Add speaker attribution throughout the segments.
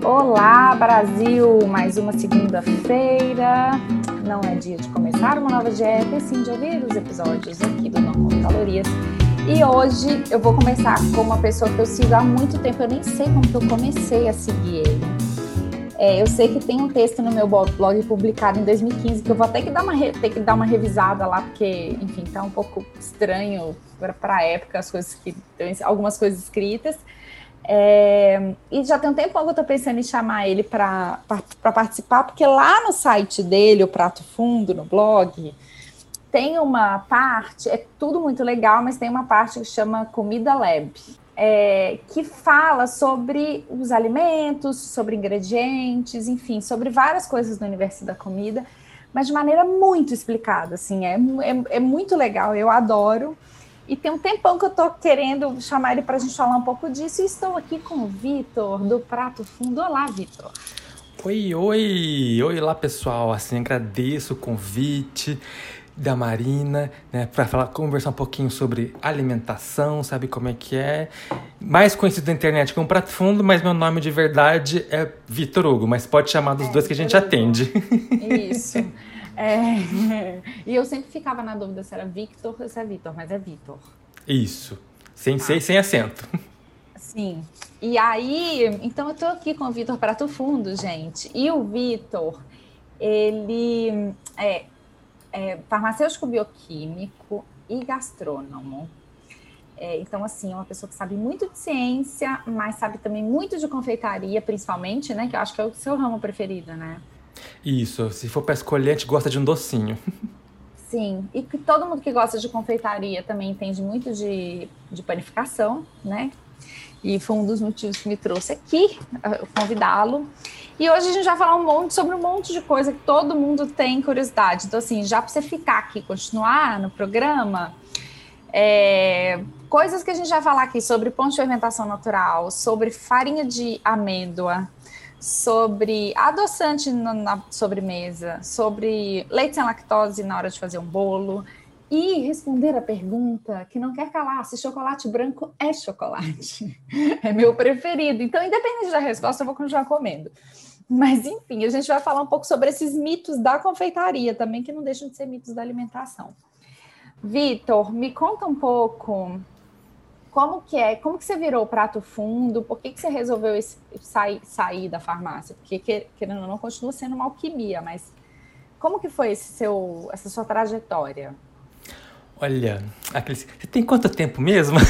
Speaker 1: Olá, Brasil! Mais uma segunda-feira. Não é dia de começar uma nova dieta, e sim de ouvir os episódios aqui do Não Conto Calorias. E hoje eu vou conversar com uma pessoa que eu sigo há muito tempo. Eu nem sei como que eu comecei a seguir ele. Eu sei que tem um texto no meu blog publicado em 2015 que eu vou até ter que dar uma revisada lá, porque, enfim, tá um pouco estranho para a época algumas coisas escritas. E já tem um tempo que eu estou pensando em chamar ele para participar, porque lá no site dele, o Prato Fundo, no blog, tem uma parte, é tudo muito legal, mas tem uma parte que chama Comida Lab, que fala sobre os alimentos, sobre ingredientes, enfim, sobre várias coisas do universo da comida, mas de maneira muito explicada, assim, é muito legal, eu adoro. E tem um tempão que eu estou querendo chamar ele para a gente falar um pouco disso. E estou aqui com o Vitor, do Prato Fundo. Olá, Vitor.
Speaker 2: Oi lá, pessoal. Assim, agradeço o convite da Marina, né, para conversar um pouquinho sobre alimentação, sabe como é que é. Mais conhecido na internet como Prato Fundo, mas meu nome de verdade é Vitor Hugo, mas pode chamar dos dois que a gente atende.
Speaker 1: Isso. E eu sempre ficava na dúvida se era Victor ou se é Vitor, mas é Vitor.
Speaker 2: Isso, sem acento.
Speaker 1: Sim, e aí, então eu tô aqui com o Vitor Prato Fundo, gente, e o Vitor, ele é farmacêutico bioquímico e gastrônomo. Então, assim, é uma pessoa que sabe muito de ciência, mas sabe também muito de confeitaria, principalmente, né, que eu acho que é o seu ramo preferido, né?
Speaker 2: Isso, se for para escolher, a gente gosta de um docinho.
Speaker 1: Sim, e que todo mundo que gosta de confeitaria também entende muito de panificação, né? E foi um dos motivos que me trouxe aqui, convidá-lo. E hoje a gente vai falar sobre um monte de coisa que todo mundo tem curiosidade. Então, assim, já para você ficar aqui, continuar no programa, coisas que a gente vai falar aqui sobre pão de fermentação natural, sobre farinha de amêndoa, sobre adoçante na sobremesa, sobre leite sem lactose na hora de fazer um bolo e responder a pergunta que não quer calar, se chocolate branco é chocolate. É meu preferido. Então, independente da resposta, eu vou continuar comendo. Mas, enfim, a gente vai falar um pouco sobre esses mitos da confeitaria também, que não deixam de ser mitos da alimentação. Vitor, me conta um pouco... Como que você virou o Prato Fundo? Por que você resolveu sair da farmácia? Porque, querendo ou não, continua sendo uma alquimia, mas como que foi essa sua trajetória?
Speaker 2: Olha, você tem quanto tempo mesmo?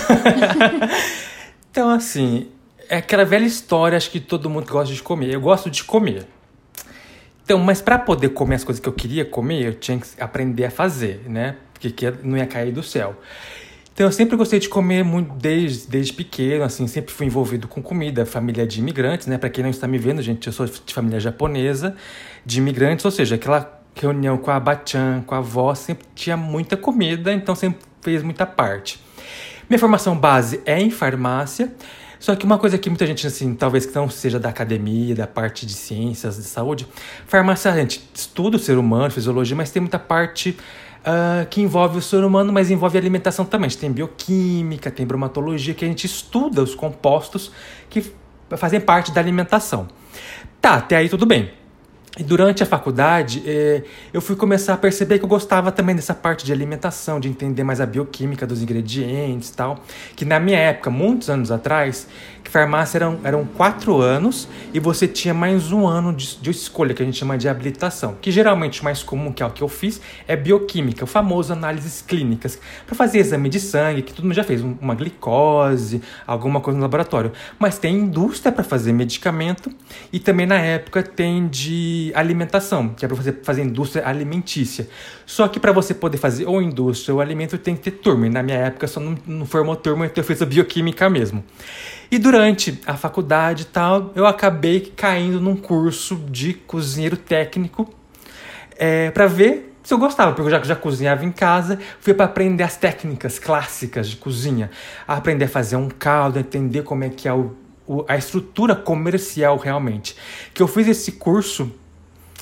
Speaker 2: Então, assim, é aquela velha história, acho que todo mundo gosta de comer. Eu gosto de comer. Então, mas para poder comer as coisas que eu queria comer, eu tinha que aprender a fazer, né? Porque não ia cair do céu. Então, eu sempre gostei de comer muito desde pequeno, assim, sempre fui envolvido com comida, família de imigrantes, né? Para quem não está me vendo, gente, eu sou de família japonesa, de imigrantes, ou seja, aquela reunião com a bachan, com a avó, sempre tinha muita comida, então sempre fez muita parte. Minha formação base é em farmácia, só que uma coisa que muita gente, assim, talvez que não seja da academia, da parte de ciências, de saúde, farmácia, a gente estuda o ser humano, fisiologia, mas tem muita parte... que envolve o ser humano, mas envolve a alimentação também. A gente tem bioquímica, tem bromatologia, que a gente estuda os compostos que fazem parte da alimentação. Tá, até aí tudo bem. E durante a faculdade, eu fui começar a perceber que eu gostava também dessa parte de alimentação, de entender mais a bioquímica dos ingredientes e tal. Que na minha época, muitos anos atrás, que farmácia eram 4 anos e você tinha mais um ano de escolha, que a gente chama de habilitação. Que geralmente o mais comum, que é o que eu fiz, é bioquímica, o famoso análises clínicas. Para fazer exame de sangue, que todo mundo já fez, uma glicose, alguma coisa no laboratório. Mas tem indústria para fazer medicamento e também na época tem de alimentação, que é para fazer indústria alimentícia. Só que para você poder fazer ou indústria ou alimento tem que ter turma. E na minha época só não formou turma, então eu fiz a bioquímica mesmo. E durante a faculdade e tal, eu acabei caindo num curso de cozinheiro técnico para ver se eu gostava, porque eu já cozinhava em casa, fui para aprender as técnicas clássicas de cozinha, aprender a fazer um caldo, entender como é que é a estrutura comercial realmente. Que eu fiz esse curso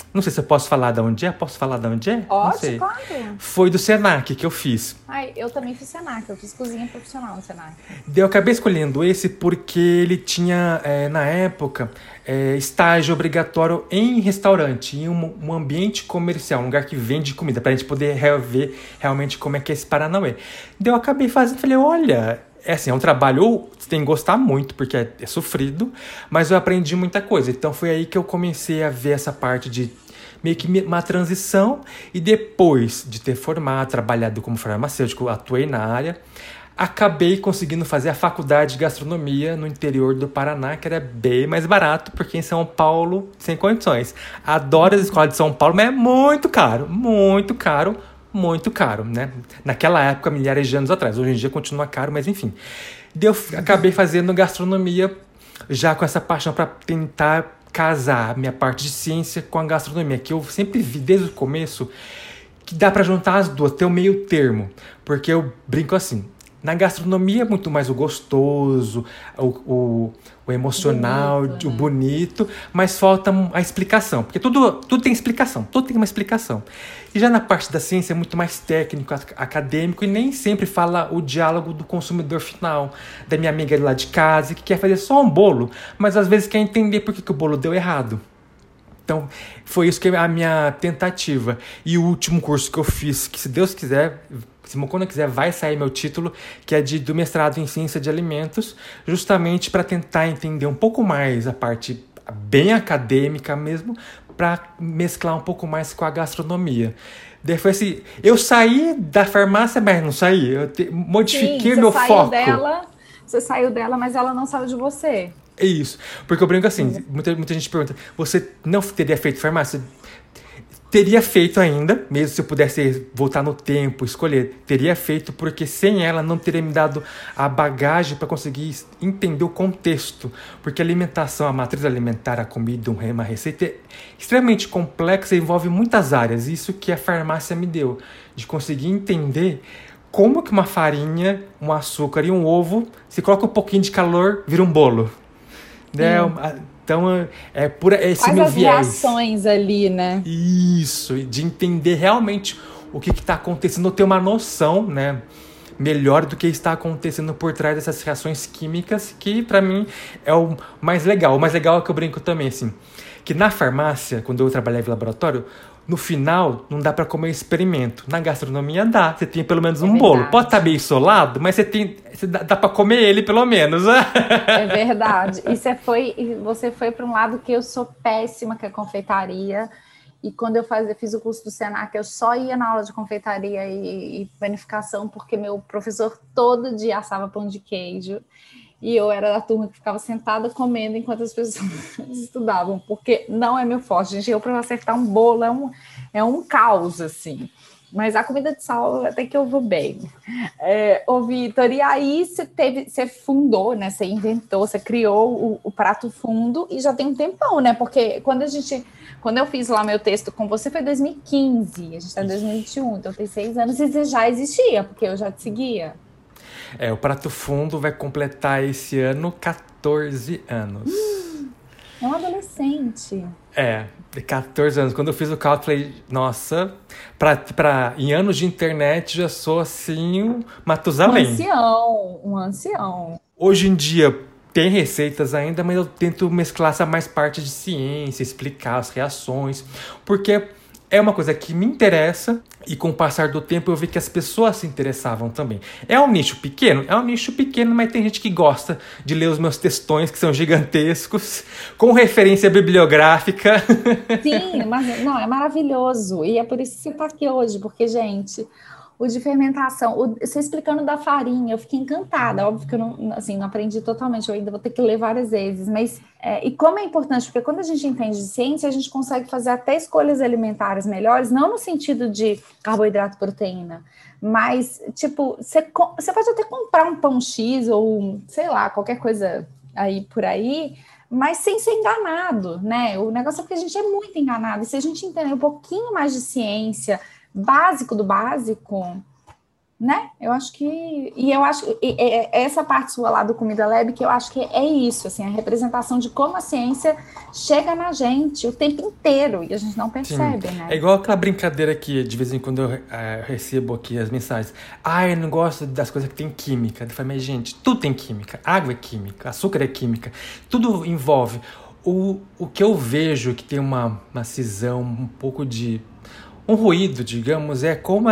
Speaker 2: Não sei se eu posso falar de onde é. Posso falar de onde é? Não
Speaker 1: Pode,
Speaker 2: sei.
Speaker 1: claro.
Speaker 2: Foi do Senac que eu fiz.
Speaker 1: Ai, eu também fiz Senac, eu fiz cozinha profissional no Senac.
Speaker 2: Eu acabei escolhendo esse porque ele tinha, na época, estágio obrigatório em restaurante, em um ambiente comercial, um lugar que vende comida, pra gente poder ver realmente como é que é esse Paranauê. Eu acabei fazendo, falei, olha, é um trabalho, você tem que gostar muito, porque é sofrido, mas eu aprendi muita coisa. Então foi aí que eu comecei a ver essa parte de meio que uma transição, e depois de ter formado, trabalhado como farmacêutico, atuei na área, acabei conseguindo fazer a faculdade de gastronomia no interior do Paraná, que era bem mais barato, porque em São Paulo, sem condições. Adoro as escolas de São Paulo, mas é muito caro, muito caro, muito caro, né? Naquela época, milhares de anos atrás. Hoje em dia continua caro, mas enfim. Eu acabei fazendo gastronomia já com essa paixão para tentar casar minha parte de ciência com a gastronomia, que eu sempre vi desde o começo que dá para juntar as duas, ter o meio termo. Porque eu brinco assim, na gastronomia é muito mais o gostoso, o emocional, bonito, né? O bonito, mas falta a explicação. Porque tudo tem explicação, tudo tem uma explicação. E já na parte da ciência é muito mais técnico, acadêmico, e nem sempre fala o diálogo do consumidor final, da minha amiga lá de casa, que quer fazer só um bolo, mas às vezes quer entender por que o bolo deu errado. Então, foi isso que é a minha tentativa. E o último curso que eu fiz, que se Deus quiser, se quando eu quiser, vai sair meu título, que é do mestrado em Ciência de Alimentos, justamente para tentar entender um pouco mais a parte bem acadêmica mesmo, para mesclar um pouco mais com a gastronomia. Daí foi assim, eu saí da farmácia, mas não saí. Eu modifiquei meu foco.
Speaker 1: Você saiu dela, mas ela não saiu de você.
Speaker 2: É isso. Porque eu brinco assim, muita gente pergunta, você não teria feito farmácia? Teria feito ainda, mesmo se eu pudesse voltar no tempo, escolher. Teria feito, porque sem ela não teria me dado a bagagem para conseguir entender o contexto. Porque a alimentação, a matriz alimentar, a comida, uma receita é extremamente complexa e envolve muitas áreas. Isso que a farmácia me deu, de conseguir entender como que uma farinha, um açúcar e um ovo, se coloca um pouquinho de calor, vira um bolo. Então, é por esse meu viés.
Speaker 1: Quais as reações ali, né?
Speaker 2: Isso, de entender realmente o que está acontecendo, ter uma noção, né, melhor do que está acontecendo por trás dessas reações químicas, que para mim é o mais legal. O mais legal é que eu brinco também, assim, que na farmácia, quando eu trabalhava em laboratório, no final, não dá para comer experimento. Na gastronomia dá. Você tem pelo menos um bolo. Pode estar meio isolado, mas dá para comer ele pelo menos.
Speaker 1: É verdade. E você foi para um lado que eu sou péssima, que é confeitaria. E quando eu fiz o curso do Senac, eu só ia na aula de confeitaria e panificação, porque meu professor todo dia assava pão de queijo. E eu era da turma que ficava sentada comendo enquanto as pessoas estudavam, porque não é meu forte, gente. Eu, para acertar um bolo, é um caos, assim. Mas a comida de sal, até que eu vou bem. Ô, Vitor, e aí você fundou, né? Você inventou, você criou o Prato Fundo, e já tem um tempão, né? Porque quando eu fiz lá meu texto com você, foi em 2015, a gente está em 2021, então tem 6 anos, e você já existia, porque eu já te seguia.
Speaker 2: O Prato Fundo vai completar esse ano 14 anos.
Speaker 1: É um adolescente.
Speaker 2: 14 anos. Quando eu fiz o cálculo, falei, nossa, em anos de internet já sou assim um Matusalém.
Speaker 1: Um ancião.
Speaker 2: Hoje em dia tem receitas ainda, mas eu tento mesclar essa mais parte de ciência, explicar as reações, porque é uma coisa que me interessa, e com o passar do tempo eu vi que as pessoas se interessavam também. É um nicho pequeno? É um nicho pequeno, mas tem gente que gosta de ler os meus textões, que são gigantescos, com referência bibliográfica.
Speaker 1: Sim, mas não, é maravilhoso. E é por isso que você está aqui hoje, porque, gente, o de fermentação, você explicando da farinha, eu fiquei encantada. Óbvio que eu não aprendi totalmente, eu ainda vou ter que ler várias vezes, mas e como é importante, porque quando a gente entende de ciência, a gente consegue fazer até escolhas alimentares melhores, não no sentido de carboidrato, proteína, mas, tipo, você pode até comprar um pão X ou, sei lá, qualquer coisa aí por aí, mas sem ser enganado, né? O negócio é que a gente é muito enganado, e se a gente entender um pouquinho mais de ciência, básico do básico, né? Essa parte sua lá do Comida Lab, que eu acho que é isso, assim, a representação de como a ciência chega na gente o tempo inteiro e a gente não percebe,
Speaker 2: Sim.
Speaker 1: né?
Speaker 2: É igual aquela brincadeira que de vez em quando eu recebo aqui as mensagens. Ah, eu não gosto das coisas que tem química. Eu falo, mas gente, tudo tem química. Água é química, açúcar é química. Tudo envolve. O que eu vejo que tem uma cisão, um pouco de... um ruído, digamos, é como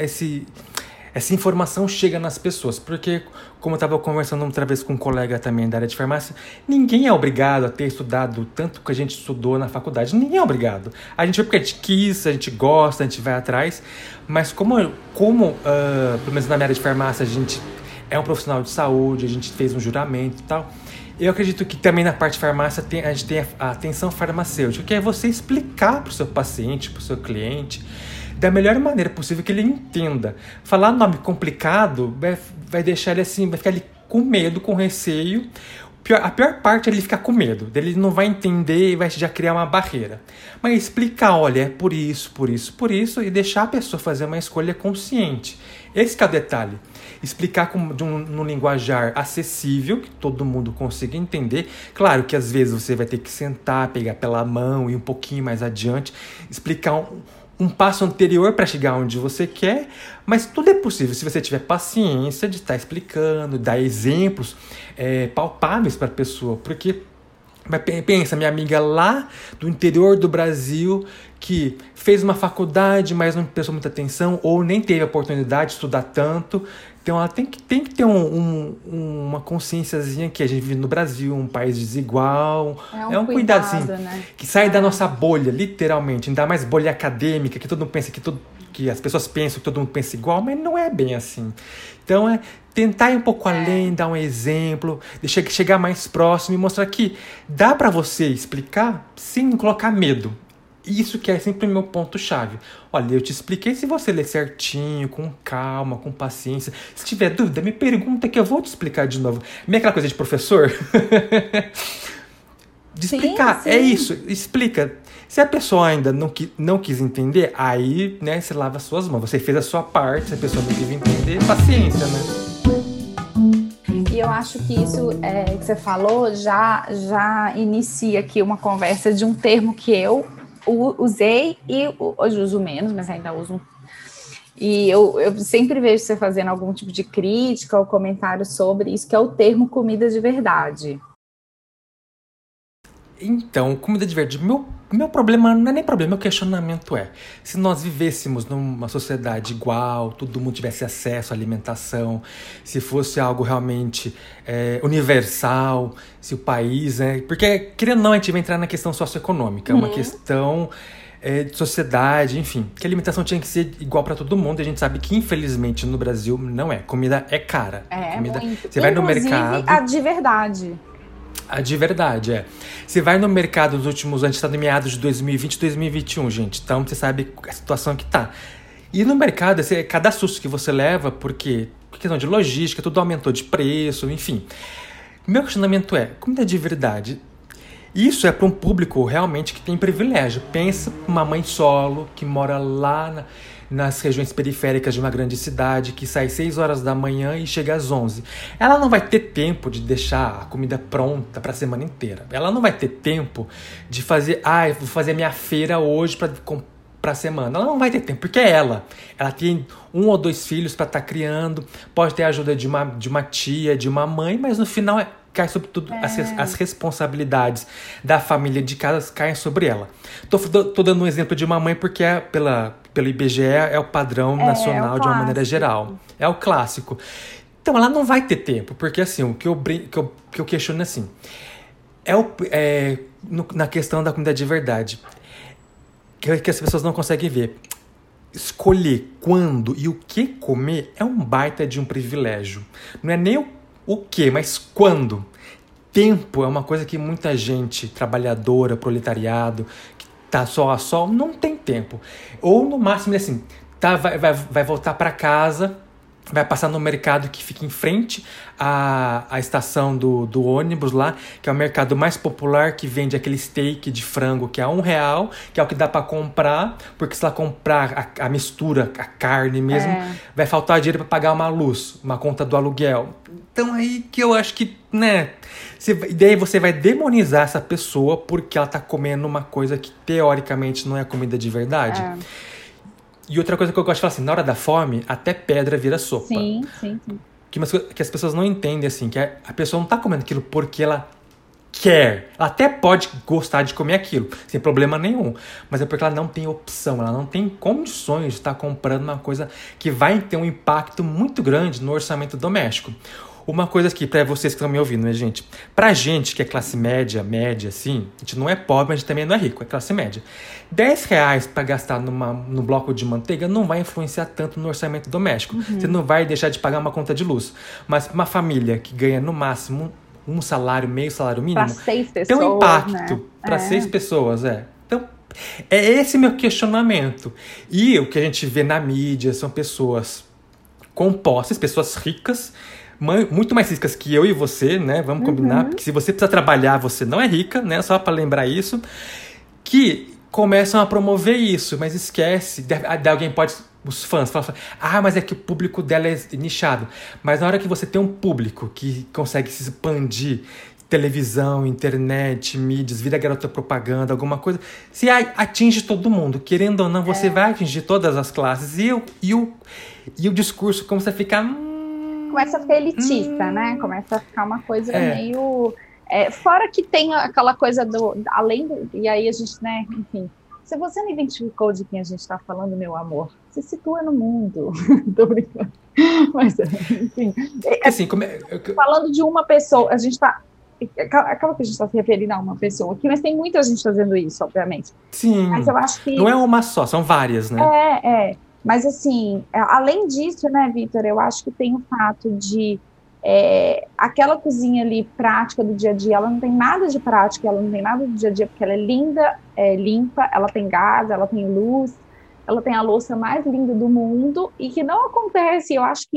Speaker 2: essa informação chega nas pessoas. Porque, como eu estava conversando outra vez com um colega também da área de farmácia, ninguém é obrigado a ter estudado tanto que a gente estudou na faculdade. Ninguém é obrigado. A gente vai porque a gente quis, a gente gosta, a gente vai atrás. Mas como pelo menos na minha área de farmácia, a gente é um profissional de saúde, a gente fez um juramento e tal... Eu acredito que também na parte de farmácia a gente tem a atenção farmacêutica, que é você explicar para o seu paciente, para o seu cliente, da melhor maneira possível que ele entenda. Falar nome complicado vai deixar ele assim, vai ficar ali com medo, com receio. A pior parte é ele ficar com medo, ele não vai entender e vai já criar uma barreira. Mas explicar, olha, é por isso, por isso, por isso, e deixar a pessoa fazer uma escolha consciente. Esse que é o detalhe. Explicar num linguajar acessível, que todo mundo consiga entender. Claro que às vezes você vai ter que sentar, pegar pela mão e ir um pouquinho mais adiante, explicar um passo anterior para chegar onde você quer, mas tudo é possível se você tiver paciência de estar explicando, dar exemplos palpáveis para a pessoa, porque pensa, minha amiga lá do interior do Brasil que fez uma faculdade, mas não prestou muita atenção ou nem teve a oportunidade de estudar tanto. Então ela tem que ter uma consciênciazinha que a gente vive no Brasil, um país desigual.
Speaker 1: É um
Speaker 2: cuidado assim,
Speaker 1: né?
Speaker 2: que sai da nossa bolha, literalmente. Ainda mais bolha acadêmica, que todo mundo pensa que as pessoas pensam que todo mundo pensa igual, mas não é bem assim. Então é tentar ir um pouco além, dar um exemplo, chegar mais próximo e mostrar que dá para você explicar sem colocar medo. Isso que é sempre o meu ponto-chave. Olha, eu te expliquei, se você ler certinho, com calma, com paciência. Se tiver dúvida, me pergunta que eu vou te explicar de novo. Não é aquela coisa de professor? De explicar,
Speaker 1: sim.
Speaker 2: É isso, explica. Se a pessoa ainda não quis entender, aí, né, você lava as suas mãos. Você fez a sua parte, se a pessoa não quis entender, paciência, né?
Speaker 1: E eu acho que isso que você falou já inicia aqui uma conversa de um termo que eu usei e hoje uso menos, mas ainda uso. E eu sempre vejo você fazendo algum tipo de crítica ou comentário sobre isso, que é o termo comida de verdade.
Speaker 2: Então, comida de verdade, meu problema não é nem problema, meu questionamento é: se nós vivêssemos numa sociedade igual, todo mundo tivesse acesso à alimentação, se fosse algo realmente universal, se o país, porque querendo ou não, a gente vai entrar na questão socioeconômica, é uma questão de sociedade, enfim, que a alimentação tinha que ser igual para todo mundo. A gente sabe que infelizmente no Brasil não é, comida é cara. Comida,
Speaker 1: muito.
Speaker 2: Você vai no mercado,
Speaker 1: a de verdade.
Speaker 2: A de verdade, Você vai no mercado nos últimos anos, a gente está no meados de 2020 e 2021, gente. Então, você sabe a situação que tá. E no mercado, cada susto que você leva, porque questão de logística, tudo aumentou de preço, enfim. Meu questionamento é, comida de verdade, isso é para um público realmente que tem privilégio. Pensa uma mãe solo que mora lá nas regiões periféricas de uma grande cidade, que sai 6 horas da manhã e chega às 11. Ela não vai ter tempo de deixar a comida pronta para a semana inteira. Ela não vai ter tempo de fazer, eu vou fazer minha feira hoje para a semana. Ela não vai ter tempo, porque ela tem 1 ou 2 filhos para estar criando, pode ter a ajuda de uma tia, de uma mãe, mas no final cai sobre tudo, as responsabilidades da família de casa caem sobre ela. Tô dando um exemplo de uma mãe porque pelo IBGE é o padrão nacional de uma maneira geral. É o clássico. Então ela não vai ter tempo, porque assim, o que eu questiono assim, na questão da comida de verdade, que as pessoas não conseguem ver. Escolher quando e o que comer é um baita de um privilégio. Não é nem o que, mas quando. Tempo é uma coisa que muita gente, trabalhadora, proletariado, que tá sol a sol, não tem tempo. Ou no máximo assim, vai voltar para casa vai passar no mercado que fica em frente à estação do ônibus lá, que é o mercado mais popular, que vende aquele steak de frango que é R$1, que é o que dá para comprar, porque se ela comprar a mistura, a carne mesmo, vai faltar dinheiro para pagar uma luz, uma conta do aluguel. Então aí que eu acho que, né, daí você vai demonizar essa pessoa porque ela tá comendo uma coisa que teoricamente não é comida de verdade. E outra coisa que eu gosto de falar assim, na hora da fome, até pedra vira sopa.
Speaker 1: Sim.
Speaker 2: Que as pessoas não entendem, assim, que a pessoa não tá comendo aquilo porque ela quer. Ela até pode gostar de comer aquilo, sem problema nenhum. Mas é porque ela não tem opção, ela não tem condições de estar comprando uma coisa que vai ter um impacto muito grande no orçamento doméstico. Uma coisa aqui, pra vocês que estão me ouvindo, né, gente? Pra gente que é classe média, assim, a gente não é pobre, mas a gente também não é rico, é classe média. R$10 pra gastar no bloco de manteiga não vai influenciar tanto no orçamento doméstico. Você não vai deixar de pagar uma conta de luz. Mas uma família que ganha no máximo um salário, meio salário mínimo,
Speaker 1: pra 6 pessoas,
Speaker 2: tem um impacto,
Speaker 1: né?
Speaker 2: Para 6 pessoas, Então, é esse meu questionamento. E o que a gente vê na mídia são pessoas compostas, pessoas ricas, muito mais ricas que eu e você, né? Vamos combinar, porque se você precisa trabalhar, você não é rica, né? Só para lembrar isso. Que começam a promover isso, mas esquece. De alguém pode... Os fãs falam, mas é que o público dela é nichado. Mas na hora que você tem um público que consegue se expandir, televisão, internet, mídias, vira garota propaganda, alguma coisa, você atinge todo mundo. Querendo ou não, você vai atingir todas as classes. E o discurso começa a ficar...
Speaker 1: Começa a ficar elitista, né? Começa a ficar uma coisa meio... fora que tem aquela coisa além do... E aí a gente, né, enfim... Se você não identificou de quem a gente está falando, meu amor, se situa no mundo. Tô brincando. Mas, enfim...
Speaker 2: Assim,
Speaker 1: falando de uma pessoa, a gente está... Acaba que a gente está se referindo a uma pessoa aqui, mas tem muita gente fazendo isso, obviamente.
Speaker 2: Sim.
Speaker 1: Mas eu acho que...
Speaker 2: Não é uma só, são várias, né?
Speaker 1: Mas, assim, além disso, né, Vitor, eu acho que tem o fato de aquela cozinha ali prática do dia a dia, ela não tem nada de prática, ela não tem nada do dia a dia, porque ela é linda, limpa, ela tem gás, ela tem luz, ela tem a louça mais linda do mundo, e que não acontece. Eu acho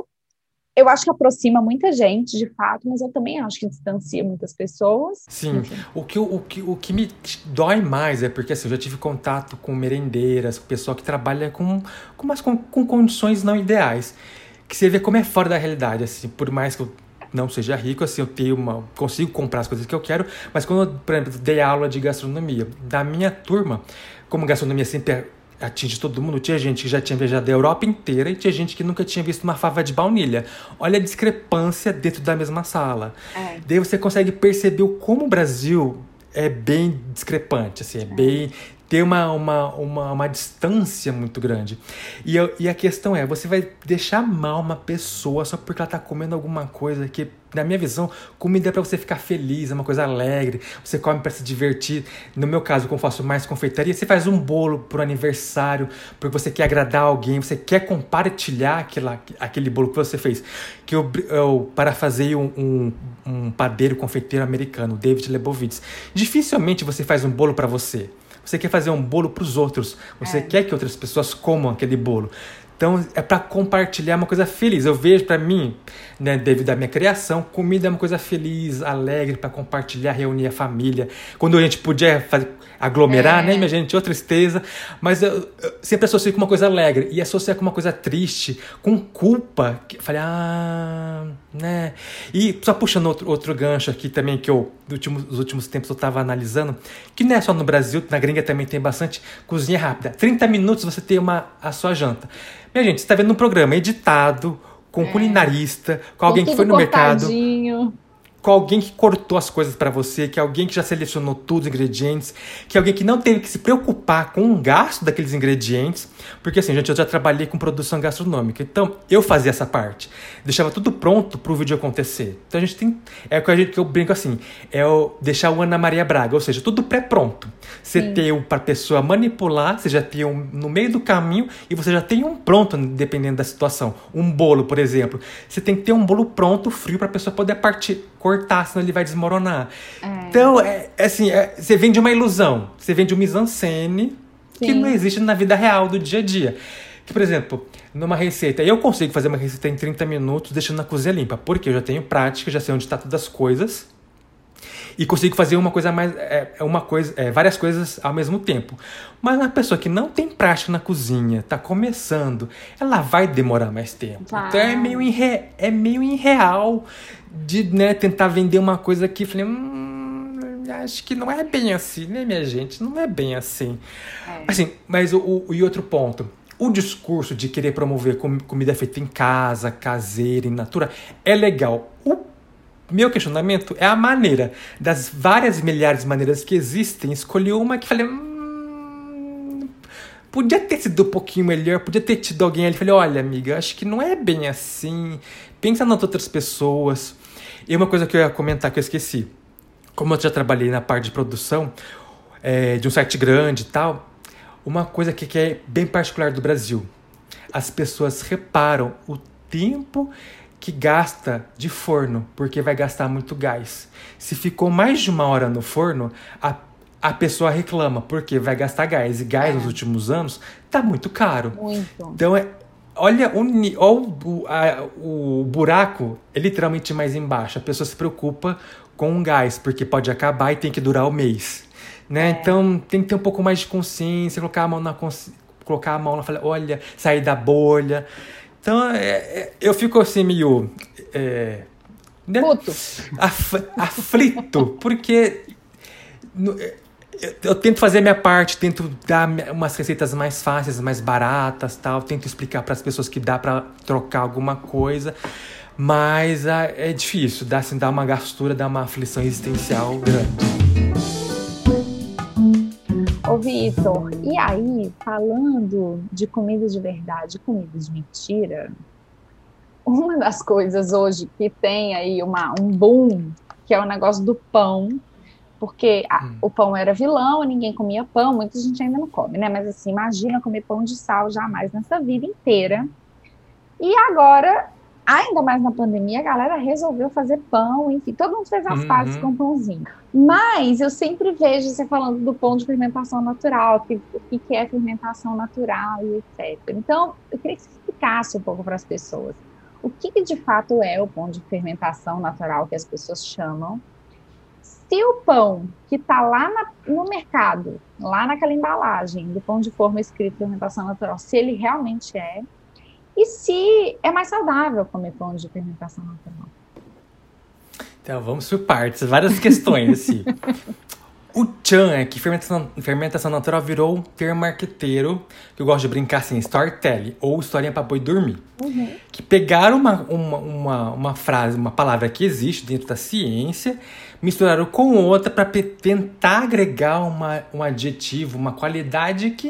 Speaker 1: que aproxima muita gente, de fato, mas eu também acho que distancia muitas pessoas.
Speaker 2: Sim, o que me dói mais é porque assim, eu já tive contato com merendeiras, com pessoal que trabalha com condições não ideais, que você vê como é fora da realidade, assim, por mais que eu não seja rico, assim, eu consigo comprar as coisas que eu quero, mas quando eu, por exemplo, dei aula de gastronomia, da minha turma, como gastronomia sempre atinge todo mundo, tinha gente que já tinha viajado a Europa inteira e tinha gente que nunca tinha visto uma fava de baunilha. Olha a discrepância dentro da mesma sala. Daí você consegue perceber como o Brasil é bem discrepante, assim, bem... Tem uma distância muito grande. E a questão é, você vai deixar mal uma pessoa só porque ela tá comendo alguma coisa que, na minha visão, comida é pra você ficar feliz, é uma coisa alegre, você come pra se divertir. No meu caso, como eu faço mais confeitaria, você faz um bolo pro aniversário, porque você quer agradar alguém, você quer compartilhar aquele bolo que você fez. Que eu parafraseei um padeiro confeiteiro americano, David Lebowitz. Dificilmente você faz um bolo pra você. Você quer fazer um bolo para os outros. Você quer que outras pessoas comam aquele bolo. Então, é para compartilhar uma coisa feliz. Eu vejo, para mim, né, devido à minha criação, comida é uma coisa feliz, alegre, para compartilhar, reunir a família. Quando a gente podia aglomerar, né, minha gente, outra tristeza. Mas eu sempre associei com uma coisa alegre. E associar com uma coisa triste, com culpa. Falei, né. E só puxando outro gancho aqui também, que nos últimos tempos eu estava analisando, que não é só no Brasil, na gringa também tem bastante cozinha rápida. 30 minutos você tem a sua janta. Minha gente, você está vendo um programa editado, com culinarista, com alguém que foi no mercado, com alguém que cortou as coisas para você, que é alguém que já selecionou todos os ingredientes, que é alguém que não teve que se preocupar com o gasto daqueles ingredientes, porque assim, gente, eu já trabalhei com produção gastronômica, então eu fazia essa parte, deixava tudo pronto pro vídeo acontecer. Então a gente tem, que eu brinco assim, deixar o Ana Maria Braga, ou seja, tudo pré-pronto. Você tem para a pessoa manipular, você já tem no meio do caminho e você já tem um pronto, dependendo da situação. Um bolo, por exemplo, você tem que ter um bolo pronto, frio, para a pessoa poder cortar, senão ele vai desmoronar. Então, você vende uma ilusão, você vende uma mise-en-scène que não existe na vida real do dia a dia. Que, por exemplo, numa receita, eu consigo fazer uma receita em 30 minutos deixando a cozinha limpa, porque eu já tenho prática, já sei onde está todas as coisas e consigo fazer várias coisas ao mesmo tempo. Mas uma pessoa que não tem prática na cozinha, tá começando, ela vai demorar mais tempo.
Speaker 1: Vai.
Speaker 2: Então é meio irreal de, né, tentar vender uma coisa que falei, acho que não é bem assim, né, minha gente? Não é bem assim. Assim, mas e outro ponto. O discurso de querer promover comida feita em casa, caseira, in natura, é legal. O meu questionamento é a maneira. Das várias milhares de maneiras que existem, escolhi uma que falei... podia ter sido um pouquinho melhor, podia ter tido alguém ali. Falei, olha, amiga, acho que não é bem assim. Pensa nas outras pessoas. E uma coisa que eu ia comentar que eu esqueci. Como eu já trabalhei na parte de produção de um site grande e tal, uma coisa que é bem particular do Brasil. As pessoas reparam o tempo que gasta de forno, porque vai gastar muito gás. Se ficou mais de 1 hora no forno, a pessoa reclama, porque vai gastar gás. E gás nos últimos anos tá muito caro.
Speaker 1: Muito.
Speaker 2: Então, olha o buraco é literalmente mais embaixo. A pessoa se preocupa com o gás, porque pode acabar e tem que durar o mês. Né? Então, tem que ter um pouco mais de consciência, colocar a mão na olha, sair da bolha. Então, eu fico assim meio...
Speaker 1: Puto.
Speaker 2: Aflito, porque eu tento fazer a minha parte, tento dar umas receitas mais fáceis, mais baratas, tal, tento explicar para as pessoas que dá para trocar alguma coisa, mas é difícil, dá uma gastura, dá uma aflição existencial grande.
Speaker 1: Ô, Vitor, e aí, falando de comida de verdade, comida de mentira, uma das coisas hoje que tem aí um boom, que é o negócio do pão, porque o pão era vilão, ninguém comia pão, muita gente ainda não come, né? Mas assim, imagina comer pão de sal jamais nessa vida inteira. E agora, ainda mais na pandemia, a galera resolveu fazer pão, enfim, todo mundo fez as pazes com pãozinho. Mas eu sempre vejo você falando do pão de fermentação natural, o que é fermentação natural e etc. Então, eu queria que você explicasse um pouco para as pessoas o que de fato é o pão de fermentação natural que as pessoas chamam. Se o pão que está lá no mercado, lá naquela embalagem do pão de forma escrito fermentação natural, se ele realmente é, e se é mais saudável comer pão de fermentação natural.
Speaker 2: Então, vamos por partes. Várias questões, assim. O tchan é que fermentação natural virou um termo marqueteiro, que eu gosto de brincar assim, storytelling, ou historinha pra boi dormir. Que pegaram uma frase, uma palavra que existe dentro da ciência, misturaram com outra para tentar agregar um adjetivo, uma qualidade que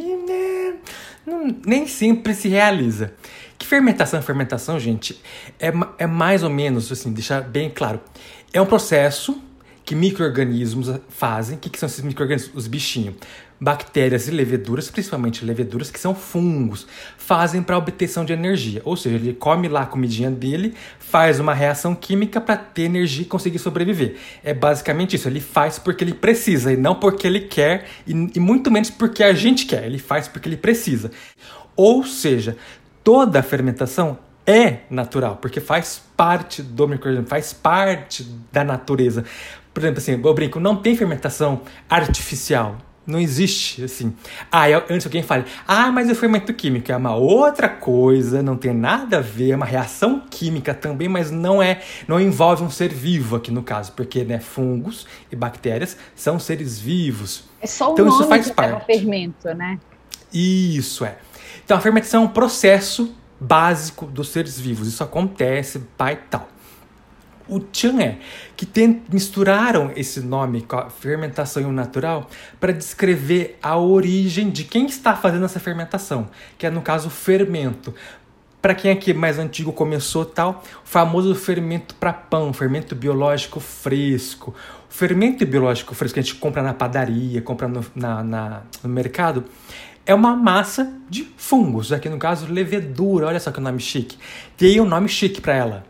Speaker 2: nem sempre se realiza. Que fermentação, gente, é mais ou menos, assim, deixar bem claro, é um processo que micro-organismos fazem. O que são esses micro-organismos? Os bichinhos. Bactérias e leveduras, principalmente leveduras, que são fungos, fazem para obtenção de energia. Ou seja, ele come lá a comidinha dele, faz uma reação química para ter energia e conseguir sobreviver. É basicamente isso. Ele faz porque ele precisa e não porque ele quer, e muito menos porque a gente quer. Ele faz porque ele precisa. Ou seja, toda a fermentação é natural, porque faz parte do microorganismo, faz parte da natureza. Por exemplo, assim, eu brinco, não tem fermentação artificial. Não existe, assim. Antes alguém fala, mas o fermento químico é uma outra coisa, não tem nada a ver, é uma reação química também, mas não envolve um ser vivo aqui no caso, porque, né, fungos e bactérias são seres vivos.
Speaker 1: É só
Speaker 2: então,
Speaker 1: nome
Speaker 2: isso faz
Speaker 1: que
Speaker 2: parte.
Speaker 1: leva fermento, né?
Speaker 2: Isso é. Então, a fermentação é um processo básico dos seres vivos. Isso acontece, pai e tal. O tchan é que misturaram esse nome com a fermentação e o natural para descrever a origem de quem está fazendo essa fermentação, que é, no caso, o fermento. Para quem aqui mais antigo começou tal, o famoso fermento para pão, fermento biológico fresco. O fermento biológico fresco que a gente compra na padaria, compra no mercado, é uma massa de fungos, aqui no caso levedura, olha só que nome chique. Tem um nome chique para ela,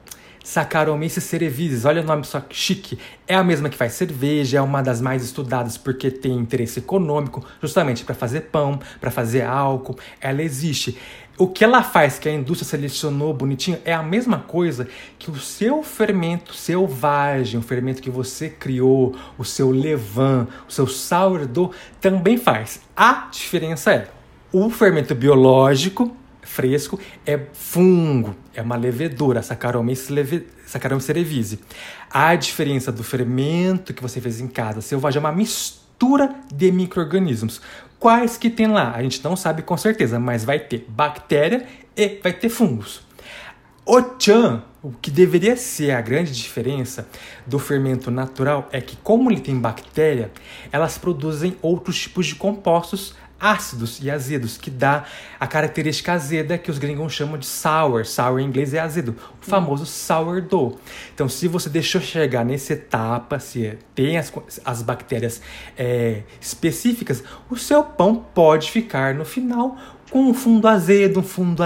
Speaker 2: Saccharomyces cerevisiae, olha o nome só chique. É a mesma que faz cerveja, é uma das mais estudadas porque tem interesse econômico, justamente para fazer pão, para fazer álcool. Ela existe. O que ela faz, que a indústria selecionou bonitinho, é a mesma coisa que o seu fermento selvagem, o fermento que você criou, o seu levain, o seu sourdough, também faz. A diferença é, o fermento biológico, fresco, é fungo, é uma levedura, Saccharomyces cerevisiae. A diferença do fermento que você fez em casa selvagem é uma mistura de micro-organismos. Quais que tem lá? A gente não sabe com certeza, mas vai ter bactéria e vai ter fungos. O tchan, o que deveria ser a grande diferença do fermento natural é que, como ele tem bactéria, elas produzem outros tipos de compostos ácidos e azedos, que dá a característica azeda que os gringos chamam de sour. Sour em inglês é azedo, o famoso sourdough. Então, se você deixou chegar nessa etapa, se tem as bactérias específicas, o seu pão pode ficar no final com um fundo azedo, um fundo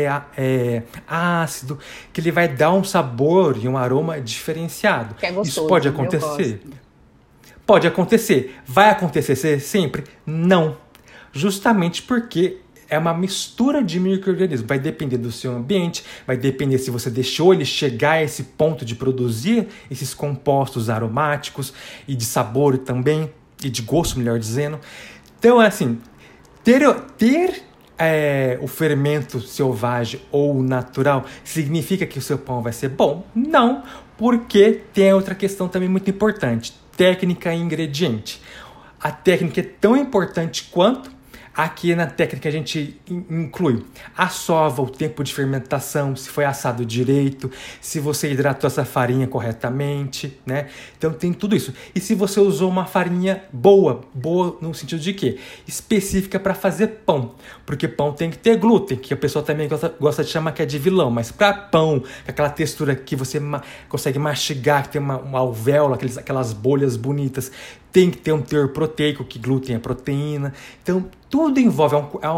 Speaker 2: ácido, que ele vai dar um sabor e um aroma diferenciado.
Speaker 1: Que é gostoso,
Speaker 2: isso pode acontecer? Pode acontecer. Vai acontecer sempre? Não. Justamente porque é uma mistura de micro-organismos. Vai depender do seu ambiente, vai depender se você deixou ele chegar a esse ponto de produzir esses compostos aromáticos e de sabor também, e de gosto, melhor dizendo. Então, assim, ter o fermento selvagem ou natural significa que o seu pão vai ser bom? Não, porque tem outra questão também muito importante, técnica e ingrediente. A técnica é tão importante quanto. Aqui na técnica a gente inclui a sova, o tempo de fermentação, se foi assado direito, se você hidratou essa farinha corretamente, né? Então tem tudo isso. E se você usou uma farinha boa no sentido de quê? Específica para fazer pão. Porque pão tem que ter glúten, que a pessoa também gosta de chamar que é de vilão. Mas para pão, aquela textura que você consegue mastigar, que tem uma alvéola, aquelas bolhas bonitas, tem que ter um teor proteico, que glúten é proteína. Então, tudo envolve,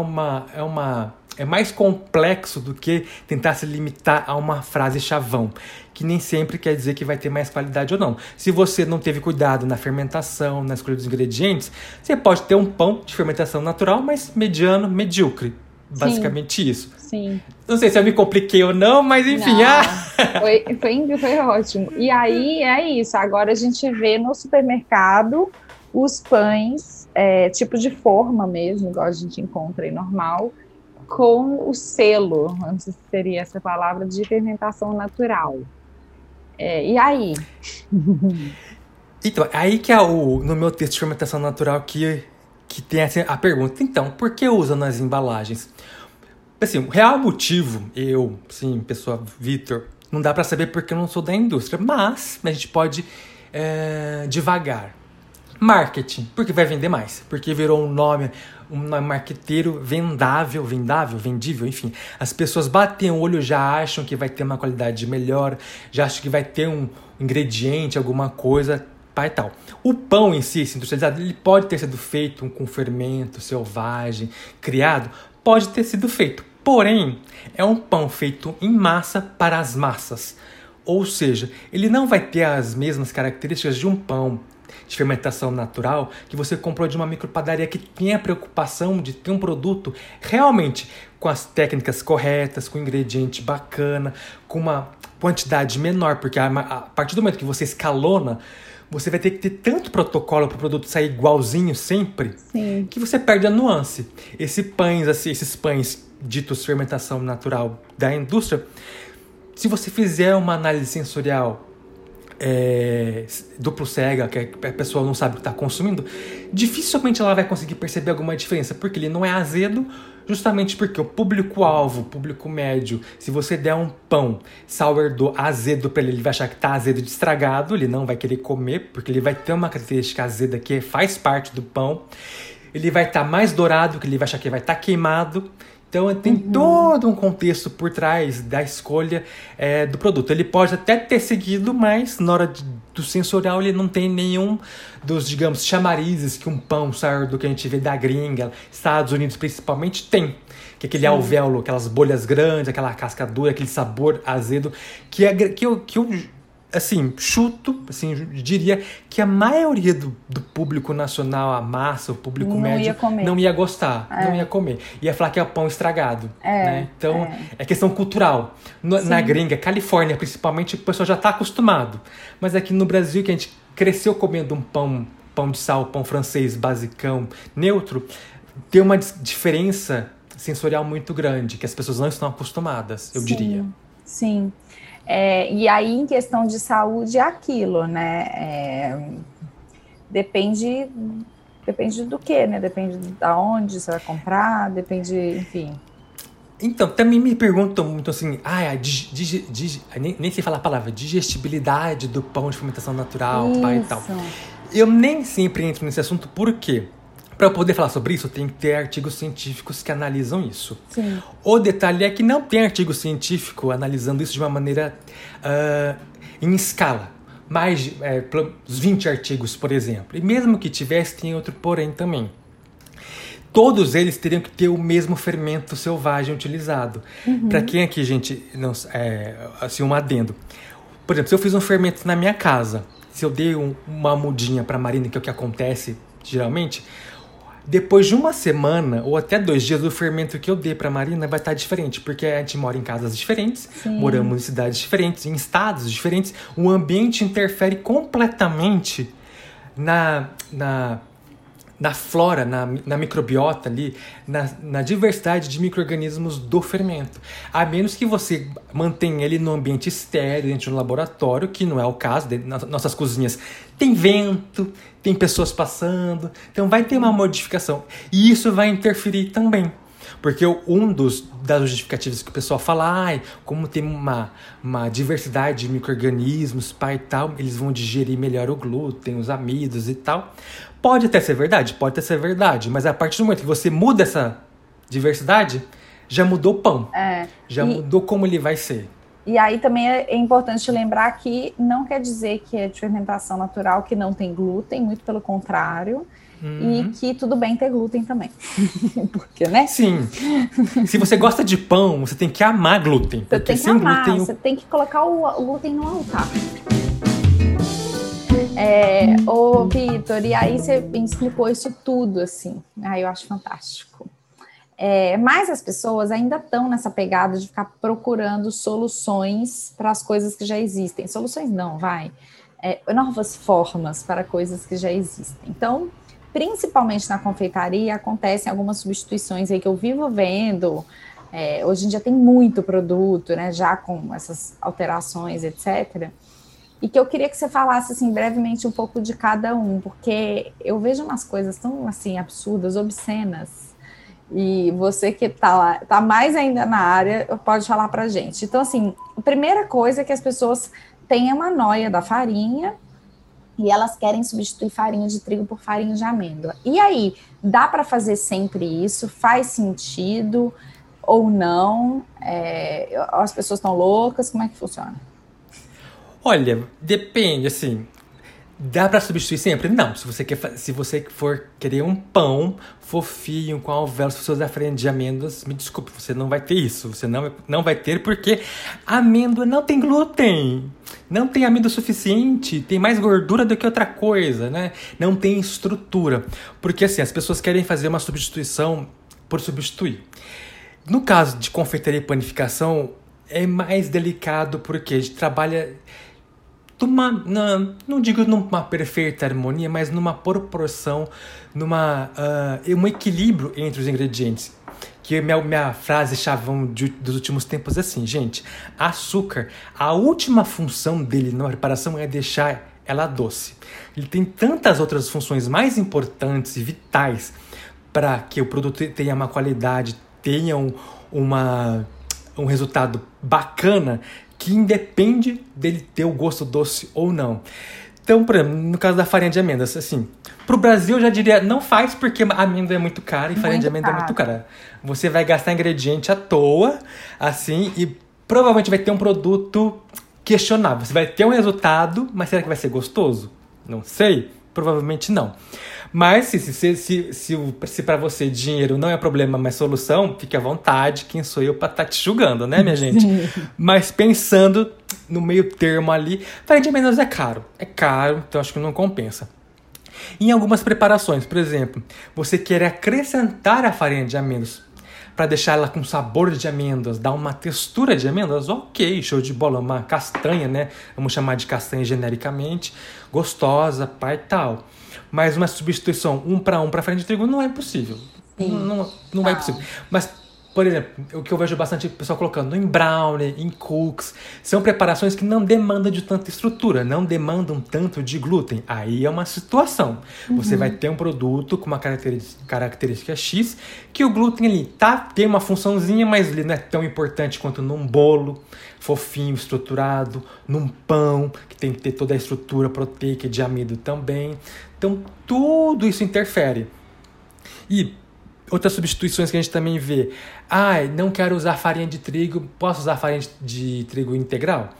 Speaker 2: é mais complexo do que tentar se limitar a uma frase chavão, que nem sempre quer dizer que vai ter mais qualidade ou não. Se você não teve cuidado na fermentação, na escolha dos ingredientes, você pode ter um pão de fermentação natural, mas mediano, medíocre. Basicamente isso.
Speaker 1: Sim.
Speaker 2: Não sei se eu me compliquei ou não, mas enfim.
Speaker 1: Foi ótimo. E aí é isso. Agora a gente vê no supermercado os pães, tipo de forma mesmo, igual a gente encontra aí normal, com o selo, não sei se seria essa palavra, de fermentação natural. E aí?
Speaker 2: Então, aí que é no meu texto de fermentação natural que tem assim, a pergunta, então, por que usa nas embalagens? Assim, o real motivo, pessoa Vitor, não dá pra saber porque eu não sou da indústria, mas a gente pode devagar. Marketing, porque vai vender mais, porque virou um nome marqueteiro vendível, enfim. As pessoas batem o olho, já acham que vai ter uma qualidade melhor, já acham que vai ter um ingrediente, alguma coisa, e tal. O pão em si, industrializado, ele pode ter sido feito com fermento selvagem, criado, pode ter sido feito. Porém, é um pão feito em massa para as massas. Ou seja, ele não vai ter as mesmas características de um pão de fermentação natural que você comprou de uma micropadaria que tem a preocupação de ter um produto realmente com as técnicas corretas, com ingrediente bacana, com uma quantidade menor, porque a partir do momento que você escalona, você vai ter que ter tanto protocolo para o produto sair igualzinho sempre,
Speaker 1: Sim.
Speaker 2: que você perde a nuance. Esses pães ditos fermentação natural da indústria, se você fizer uma análise sensorial duplo cega, que a pessoa não sabe o que está consumindo, dificilmente ela vai conseguir perceber alguma diferença, porque ele não é azedo, justamente porque o público-alvo, o público médio, se você der um pão sourdough azedo para ele vai achar que está azedo de estragado, ele não vai querer comer, porque ele vai ter uma característica azeda que faz parte do pão, ele vai estar mais dourado, que ele vai achar que vai estar queimado, Então tem todo um contexto por trás da escolha do produto. Ele pode até ter seguido, mas na hora do sensorial ele não tem nenhum dos, digamos, chamarizes que um pão sardo que a gente vê da gringa, Estados Unidos principalmente, tem. Que é aquele alvéolo, aquelas bolhas grandes, aquela casca dura, aquele sabor azedo, que eu assim, chuto, assim, diria que a maioria do público nacional, a massa, o público médio, não ia gostar, não ia comer. Ia falar que é pão estragado. Né? Então, é questão cultural. Na gringa, Califórnia, principalmente, o pessoal já está acostumado. Mas aqui no Brasil, que a gente cresceu comendo um pão de sal, pão francês, basicão, neutro, tem uma diferença sensorial muito grande, que as pessoas não estão acostumadas, eu diria.
Speaker 1: Sim. E aí, em questão de saúde, é aquilo, né? Depende do quê, né? Depende de onde você vai comprar, depende, enfim.
Speaker 2: Então, também me perguntam muito assim, nem sei falar a palavra, digestibilidade do pão de fermentação natural, e tal. Eu nem sempre entro nesse assunto, por quê? Para eu poder falar sobre isso, tem que ter artigos científicos que analisam isso.
Speaker 1: Sim.
Speaker 2: O detalhe é que não tem artigo científico analisando isso de uma maneira em escala. Mais de 20 artigos, por exemplo. E mesmo que tivesse, tem outro porém também. Todos eles teriam que ter o mesmo fermento selvagem utilizado. Para quem aqui, gente, não, assim, um adendo. Por exemplo, se eu fiz um fermento na minha casa, se eu dei uma mudinha para Marina, que é o que acontece geralmente, depois de uma semana ou até 2 dias, o fermento que eu dei para Marina vai estar diferente, porque a gente mora em casas diferentes, moramos em cidades diferentes, em estados diferentes, o ambiente interfere completamente na flora, na microbiota ali, na diversidade de micro-organismos do fermento. A menos que você mantenha ele no ambiente estéril, dentro de um laboratório, que não é o caso. Nas nossas cozinhas tem vento, tem pessoas passando, então vai ter uma modificação. E isso vai interferir também. Porque das justificativas que o pessoal fala, como tem uma diversidade de micro-organismos, e tal, eles vão digerir melhor o glúten, os amidos e tal. Pode até ser verdade, mas a partir do momento que você muda essa diversidade, já mudou o pão, mudou como ele vai ser.
Speaker 1: E aí também é importante lembrar que não quer dizer que é de fermentação natural que não tem glúten, muito pelo contrário. E que tudo bem ter glúten também. Porque, né?
Speaker 2: Sim. Se você gosta de pão, você tem que amar glúten.
Speaker 1: Você tem que amar, você tem que colocar o glúten no altar. Ô, Vitor, e aí você explicou isso tudo, assim. Aí eu acho fantástico. Mas as pessoas ainda estão nessa pegada de ficar procurando soluções para as coisas que já existem. Soluções não, novas formas para coisas que já existem. Então, principalmente na confeitaria, acontecem algumas substituições aí que eu vivo vendo. Hoje em dia tem muito produto, né, já com essas alterações, etc. E que eu queria que você falasse, assim, brevemente um pouco de cada um, porque eu vejo umas coisas tão, assim, absurdas, obscenas, e você que tá mais ainda na área, pode falar pra gente. Então, assim, a primeira coisa é que as pessoas têm uma noia da farinha, e elas querem substituir farinha de trigo por farinha de amêndoa. E aí, dá para fazer sempre isso? Faz sentido ou não? As pessoas estão loucas? Como é que funciona?
Speaker 2: Olha, depende, assim. Dá para substituir sempre? Não. Se você for querer um pão fofinho, com alvéolos, se você usar farinha de amêndoas, me desculpe, você não vai ter isso. Você não vai ter, porque amêndoa não tem glúten. Não tem amido suficiente, tem mais gordura do que outra coisa, né? Não tem estrutura. Porque, assim, as pessoas querem fazer uma substituição por substituir. No caso de confeitaria e panificação, é mais delicado porque a gente trabalha não digo numa perfeita harmonia, mas numa proporção, um equilíbrio entre os ingredientes. Que minha frase chavão dos últimos tempos é assim, gente, açúcar, a última função dele na preparação é deixar ela doce. Ele tem tantas outras funções mais importantes e vitais para que o produto tenha uma qualidade, tenha um resultado bacana, que independe dele ter o gosto doce ou não. Então, por exemplo, no caso da farinha de amêndoas, assim, pro Brasil eu já diria, não faz porque a amêndoa é muito cara e farinha de amêndoa é muito cara. Você vai gastar ingrediente à toa, assim, e provavelmente vai ter um produto questionável. Você vai ter um resultado, mas será que vai ser gostoso? Não sei, provavelmente não. Mas se para você dinheiro não é problema, mas solução, fique à vontade, quem sou eu para estar te julgando, né, minha gente? Mas pensando no meio termo ali, farinha de amêndoas é caro, então acho que não compensa. Em algumas preparações, por exemplo, você quer acrescentar a farinha de amêndoas para deixar ela com sabor de amêndoas, dar uma textura de amêndoas, ok, show de bola, uma castanha, né? Vamos chamar de castanha genericamente, gostosa, pai e tal. Mas uma substituição 1 para 1 para farinha de trigo não é possível. Não é possível. Mas, por exemplo, o que eu vejo bastante pessoal colocando em brownie, em cookies, são preparações que não demandam de tanta estrutura, não demandam tanto de glúten. Aí é uma situação. Você vai ter um produto com uma característica X, que o glúten ali tem uma funçãozinha, mas ele não é tão importante quanto num bolo fofinho, estruturado, num pão, que tem que ter toda a estrutura proteica de amido também. Então, tudo isso interfere. E outras substituições que a gente também vê. Não quero usar farinha de trigo, posso usar farinha de trigo integral?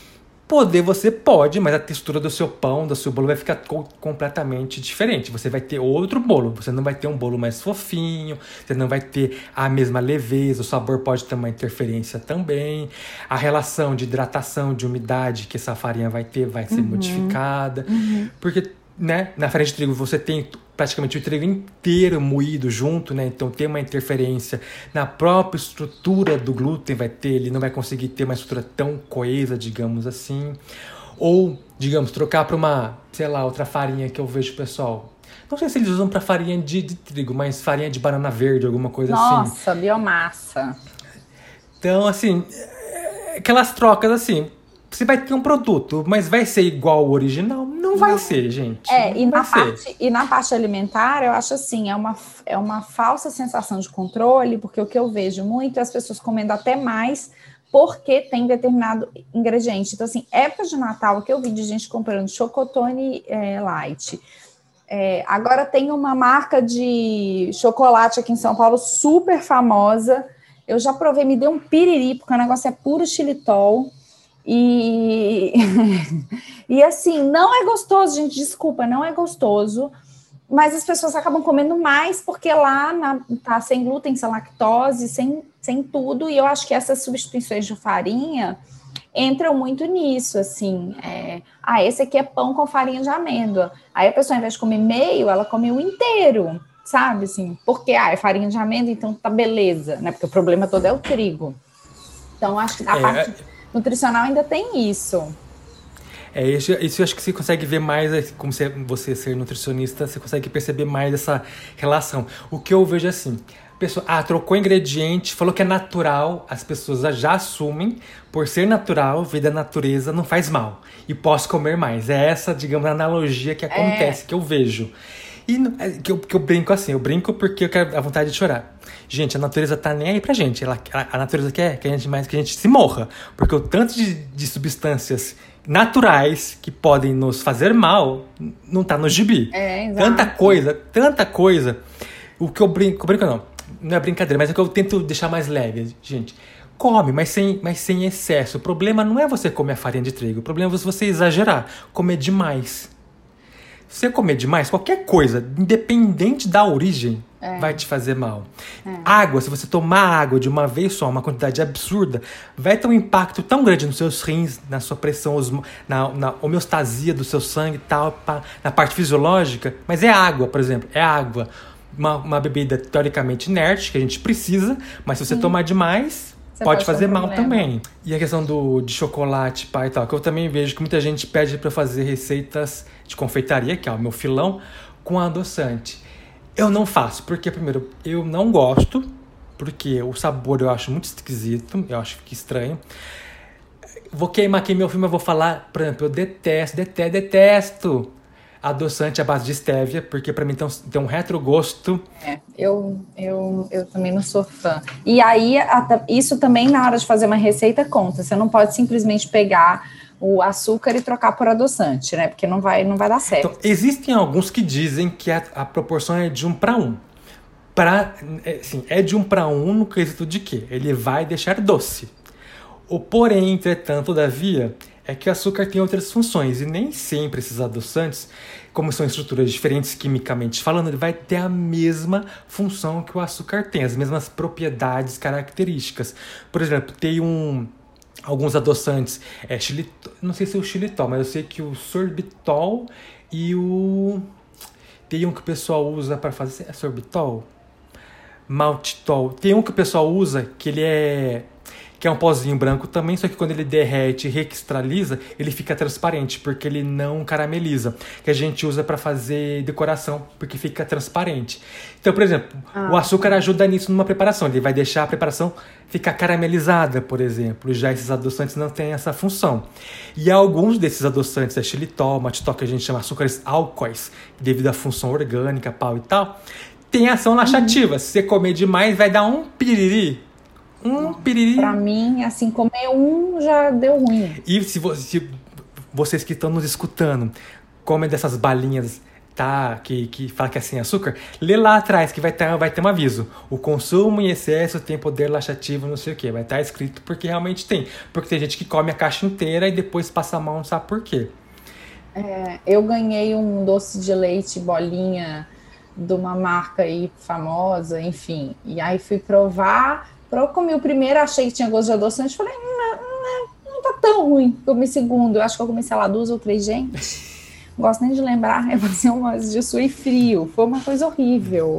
Speaker 2: Você pode, mas a textura do seu pão, do seu bolo vai ficar completamente diferente. Você vai ter outro bolo, você não vai ter um bolo mais fofinho, você não vai ter a mesma leveza, o sabor pode ter uma interferência também. A relação de hidratação, de umidade que essa farinha vai ter vai ser modificada. Porque, né, na farinha de trigo você tem praticamente o trigo inteiro moído junto, né? Então tem uma interferência na própria estrutura do glúten, ele não vai conseguir ter uma estrutura tão coesa, digamos assim. Ou, digamos, trocar para uma, sei lá, outra farinha que eu vejo o pessoal. Não sei se eles usam para farinha de trigo, mas farinha de banana verde, alguma coisa assim.
Speaker 1: Nossa, biomassa.
Speaker 2: Então, assim, aquelas trocas assim. Você vai ter um produto, mas vai ser igual ao original? Não vai ser, gente.
Speaker 1: E na parte alimentar, eu acho assim, é uma falsa sensação de controle, porque o que eu vejo muito é as pessoas comendo até mais porque tem determinado ingrediente. Então, assim, época de Natal, que eu vi de gente comprando chocotone light. Agora tem uma marca de chocolate aqui em São Paulo super famosa. Eu já provei, me deu um piriri, porque o negócio é puro xilitol. E assim, não é gostoso, gente, desculpa, não é gostoso, mas as pessoas acabam comendo mais porque lá tá sem glúten, sem lactose, sem tudo, e eu acho que essas substituições de farinha entram muito nisso, assim, esse aqui é pão com farinha de amêndoa, aí a pessoa, ao invés de comer meio, ela come o inteiro, sabe, assim, porque, é farinha de amêndoa, então tá beleza, né, porque o problema todo é o trigo. Então, acho que a parte nutricional ainda tem isso.
Speaker 2: Isso eu acho que você consegue ver mais, como você ser nutricionista, você consegue perceber mais essa relação. O que eu vejo assim, a pessoa trocou ingrediente, falou que é natural, as pessoas já assumem, por ser natural, vir da natureza não faz mal. E posso comer mais. É essa, digamos, a analogia que acontece, que eu vejo. E que eu brinco assim, eu brinco porque eu quero a vontade de chorar. Gente, a natureza tá nem aí pra gente. A natureza quer que a gente se morra. Porque o tanto de substâncias naturais que podem nos fazer mal não tá no gibi. Tanta coisa. O que eu brinco não é brincadeira, mas é que eu tento deixar mais leve. Gente, come, mas sem excesso. O problema não é você comer a farinha de trigo. O problema é você exagerar, comer demais. Se você comer demais, qualquer coisa, independente da origem, vai te fazer mal. Água, se você tomar água de uma vez só, uma quantidade absurda, vai ter um impacto tão grande nos seus rins, na sua pressão, na homeostasia do seu sangue e tal, na parte fisiológica. Mas é água, por exemplo, é água. Uma bebida teoricamente inerte, que a gente precisa, mas se você tomar demais, pode fazer mal também. E a questão de chocolate, e tal, que eu também vejo que muita gente pede para fazer receitas de confeitaria, que é o meu filão, com adoçante. Eu não faço, porque primeiro, eu não gosto, porque o sabor eu acho muito esquisito, eu acho que estranho. Vou queimar aqui meu filme, eu vou falar, por exemplo, eu detesto adoçante à base de stevia, porque pra mim tem um retrogosto.
Speaker 1: Eu também não sou fã. E aí, isso também na hora de fazer uma receita conta. Você não pode simplesmente pegar o açúcar e trocar por adoçante, né? Porque não vai dar certo.
Speaker 2: Então, existem alguns que dizem que a proporção é de 1 para 1. É de 1 para 1 no quesito de que ele vai deixar doce. O porém, entretanto, todavia, é que o açúcar tem outras funções e nem sempre esses adoçantes, como são estruturas diferentes quimicamente falando, ele vai ter a mesma função que o açúcar tem, as mesmas propriedades características. Por exemplo, tem alguns adoçantes, não sei se é o xilitol, mas eu sei que o sorbitol e tem um que o pessoal usa para fazer, sorbitol? Maltitol. Tem um que o pessoal usa que é um pozinho branco também, só que quando ele derrete e recristaliza, ele fica transparente, porque ele não carameliza, que a gente usa para fazer decoração, porque fica transparente. Então, por exemplo, o açúcar ajuda nisso numa preparação, ele vai deixar a preparação ficar caramelizada, por exemplo. Já esses adoçantes não têm essa função. E alguns desses adoçantes, xilitol, maltitol, que a gente chama açúcares álcoois, devido à função orgânica, pau e tal, tem ação laxativa. Se você comer demais, vai dar um piriri.
Speaker 1: Pra mim, assim, comer já deu ruim.
Speaker 2: E se vocês que estão nos escutando comem dessas balinhas, tá, que fala que é sem açúcar, lê lá atrás que vai ter um aviso. O consumo em excesso tem poder laxativo, não sei o que. Vai estar escrito porque realmente tem. Porque tem gente que come a caixa inteira e depois passa mal, não sabe por quê.
Speaker 1: Eu ganhei um doce de leite bolinha de uma marca aí famosa, enfim. E aí fui provar... Eu comi o primeiro, achei que tinha gosto de adoçante, falei, não tá tão ruim. Comi o segundo, eu acho que eu comi, sei lá, 2 ou 3, gente. Não gosto nem de lembrar, eu fazia umas de suor e frio, foi uma coisa horrível.